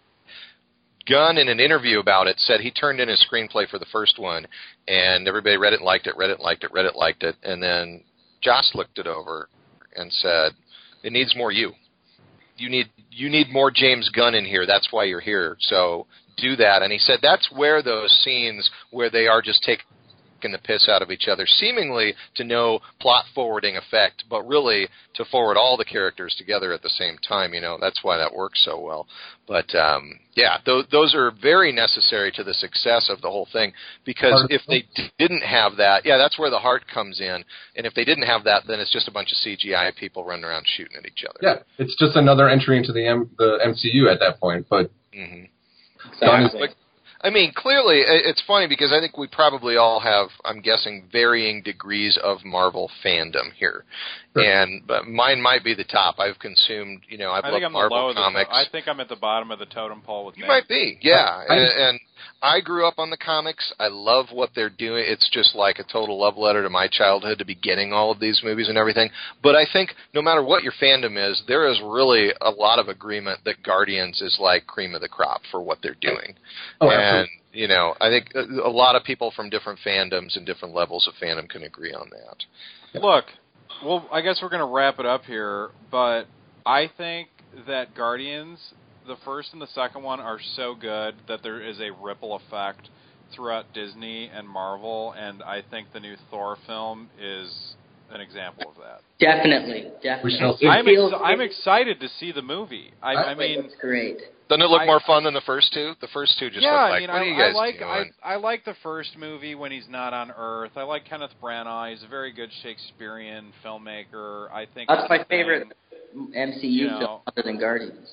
Gunn, in an interview about it, said he turned in his screenplay for the first one, and everybody read it and liked it, read it, liked it, read it, liked it, and then Joss looked it over and said, it needs more you. You need you need more James Gunn in here. That's why you're here. So do that. And he said that's where those scenes where they are just taking the piss out of each other, seemingly to no plot forwarding effect, but really to forward all the characters together at the same time. You know, that's why that works so well. But um, yeah, th- those are very necessary to the success of the whole thing, because if they d- didn't have that, yeah, that's where the heart comes in. And if they didn't have that, then it's just a bunch of C G I people running around shooting at each other. Yeah, it's just another entry into the M- the M C U at that point. But mm-hmm. Exactly. I mean, clearly, it's funny because I think we probably all have, I'm guessing, varying degrees of Marvel fandom here. Sure. And but mine might be the top. I've consumed, you know, I've I loved think I'm Marvel the comics. I think I'm at the bottom of the totem pole with you me. might be, yeah. I, I and, and I grew up on the comics. I love what they're doing. It's just like a total love letter to my childhood to be getting all of these movies and everything. But I think no matter what your fandom is, there is really a lot of agreement that Guardians is like cream of the crop for what they're doing. Oh, and absolutely. You know, I think a lot of people from different fandoms and different levels of fandom can agree on that. Yeah. Look, well, I guess we're going to wrap it up here, but I think that Guardians, the first and the second one, are so good that there is a ripple effect throughout Disney and Marvel, and I think the new Thor film is an example of that. Definitely, definitely. I'm, ex- I'm excited to see the movie. I, I, I mean, it's great. Doesn't it look I, more fun than the first two? The first two just yeah, look like, I mean, what I, are you guys I like, doing? I, I like the first movie when he's not on Earth. I like Kenneth Branagh. He's a very good Shakespearean filmmaker. I think that's my favorite M C U you know, film other than Guardians.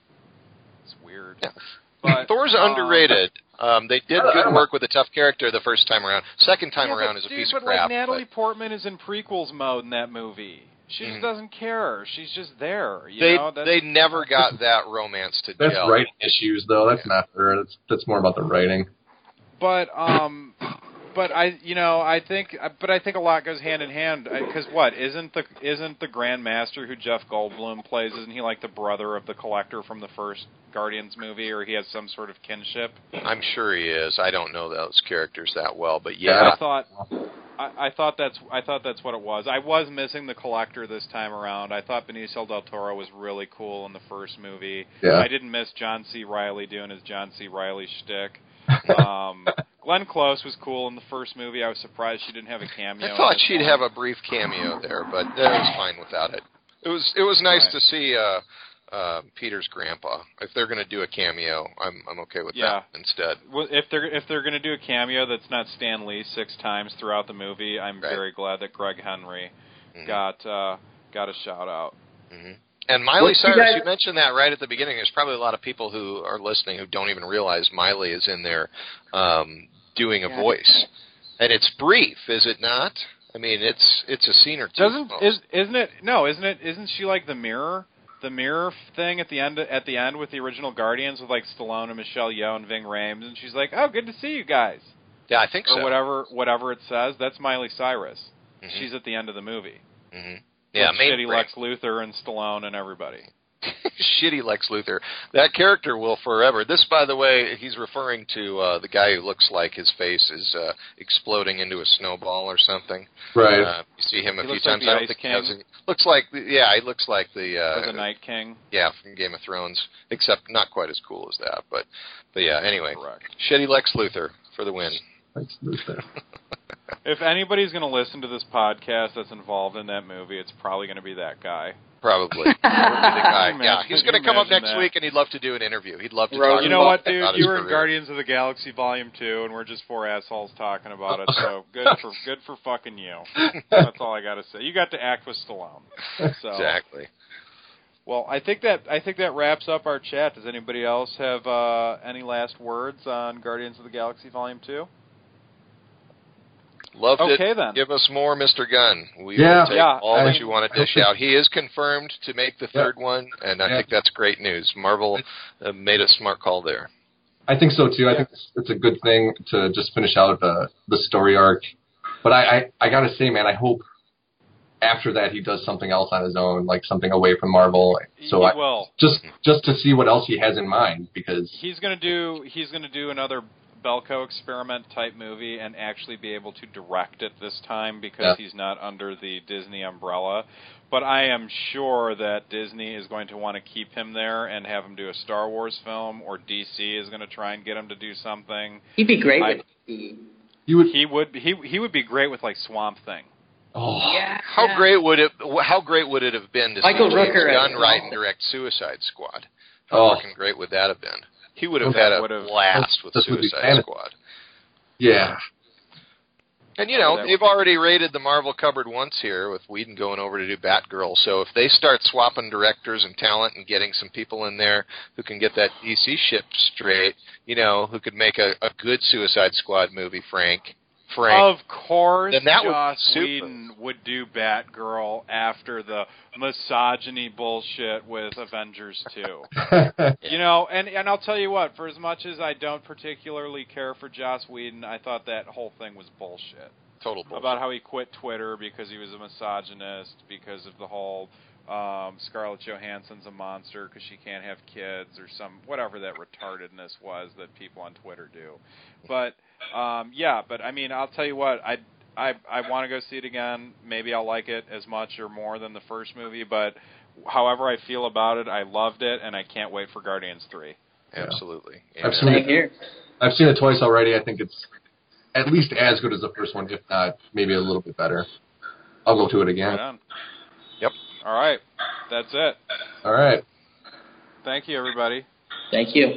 It's weird. Yeah. But, Thor's um, underrated. Um, they did good work with a tough character the first time around. Second time yeah, around but, is a dude, piece but of crap. Like Natalie but Portman is in prequels mode in that movie. She Mhm. just doesn't care. She's just there. You they know? That's, they never got that romance to that's gel. writing issues, though. That's Yeah. not her. That's that's more about the writing. But um, but I you know I think but I think a lot goes hand in hand because what isn't the isn't the Grand Master who Jeff Goldblum plays, isn't he like the brother of the Collector from the first Guardians movie, or he has some sort of kinship? I'm sure he is. I don't know those characters that well, but yeah. I thought I, I thought that's I thought that's what it was. I was missing the Collector this time around. I thought Benicio del Toro was really cool in the first movie. Yeah. I didn't miss John C. Reilly doing his John C. Reilly shtick. Um, Glenn Close was cool in the first movie. I was surprised she didn't have a cameo. I thought she'd point. have a brief cameo there, but that was fine without it. It was it was nice right. to see uh, uh, Peter's grandpa. If they're going to do a cameo, I'm I'm okay with yeah. that instead. Well, if they're if they're going to do a cameo that's not Stan Lee six times throughout the movie, I'm right. very glad that Greg Henry mm-hmm. got uh, got a shout out. Mm-hmm. And Miley What, Cyrus, you guys- you mentioned that right at the beginning. There's probably a lot of people who are listening who don't even realize Miley is in there um, doing a Yeah. voice, and it's brief, is it not? I mean, it's it's a scene or two. Doesn't almost. is isn't it? No, isn't it? Isn't she like the mirror? The mirror thing at the end at the end with the original Guardians with like Stallone and Michelle Yeoh and Ving Rhames, and she's like, "Oh, good to see you guys," Yeah, I think or so. whatever whatever it says. That's Miley Cyrus. Mm-hmm. She's at the end of the movie. Mm-hmm. Yeah, With main shitty frame. Lex Luthor and Stallone and everybody. shitty Lex Luthor. That character will forever. This, by the way, he's referring to uh, the guy who looks like his face is uh, exploding into a snowball or something. Right. Uh, you see him a He few looks like times. the I don't Ice think King. he has any, looks like the, yeah, he looks like the uh, Or the Night King. Yeah, from Game of Thrones, except not quite as cool as that. But but yeah, anyway, Correct. shitty Lex Luthor for the win. Lex Luthor. If anybody's going to listen to this podcast that's involved in that movie, it's probably going to be that guy. Probably. Would be the guy. Imagine- Yeah, he's going to can you come up imagine next that? week, and he'd love to do an interview. He'd love to Right. talk You know about, what, dude? about You his were in career. Guardians of the Galaxy Volume two, and we're just four assholes talking about it. So good for good for fucking you. That's all I got to say. You got to act with Stallone. So, Exactly. Well, I think that I think that wraps up our chat. Does anybody else have uh, any last words on Guardians of the Galaxy Volume two? Loved Okay, it. then. Give us more, Mister Gunn. We Yeah. will take Yeah, all I that mean- you want to dish out. He is confirmed to make the third one, and I Yeah. think that's great news. Marvel uh, made a smart call there. I think so too. I think it's, it's a good thing to just finish out the the story arc. But I, I, I gotta say, man, I hope after that he does something else on his own, like something away from Marvel. So he I, will. just just to see what else he has in mind, because He's gonna do. He's gonna do another Belko experiment type movie and actually be able to direct it this time because Yeah. he's not under the Disney umbrella. But I am sure that Disney is going to want to keep him there and have him do a Star Wars film, or D C is going to try and get him to do something. He'd be great I- with the. you would. He would. He he would be great with like Swamp Thing. Oh, Yeah. How great would it? How great would it have been to Michael see James Rooker as Gunn well. write and direct Suicide Squad? How Oh. fucking great would that have been? He would have Okay. had a Would've- blast with This would be Suicide fantastic. Squad. yeah. And, you know, That they've would be- already raided the Marvel cupboard once here with Whedon going over to do Batgirl. So if they start swapping directors and talent and getting some people in there who can get that D C ship straight, you know, who could make a, a good Suicide Squad movie, Frank. Frank. Of course, Then that would be Joss super. Whedon would do Batgirl after the misogyny bullshit with Avengers two. You know, and, and I'll tell you what, for as much as I don't particularly care for Joss Whedon, I thought that whole thing was bullshit. Total bullshit. About how he quit Twitter because he was a misogynist, because of the whole um, Scarlett Johansson's a monster because she can't have kids, or some whatever that retardedness was that people on Twitter do. But um, yeah, but I mean, I'll tell you what, I I I want to go see it again. Maybe I'll like it as much or more than the first movie, but however I feel about it, I loved it, and I can't wait for Guardians three. Absolutely. I've Amen. seen Same it. here. I've seen it twice already. I think it's at least as good as the first one, if not maybe a little bit better. I'll go to it again. Right on. Yep. All right, that's it. All right. Thank you, everybody. Thank you.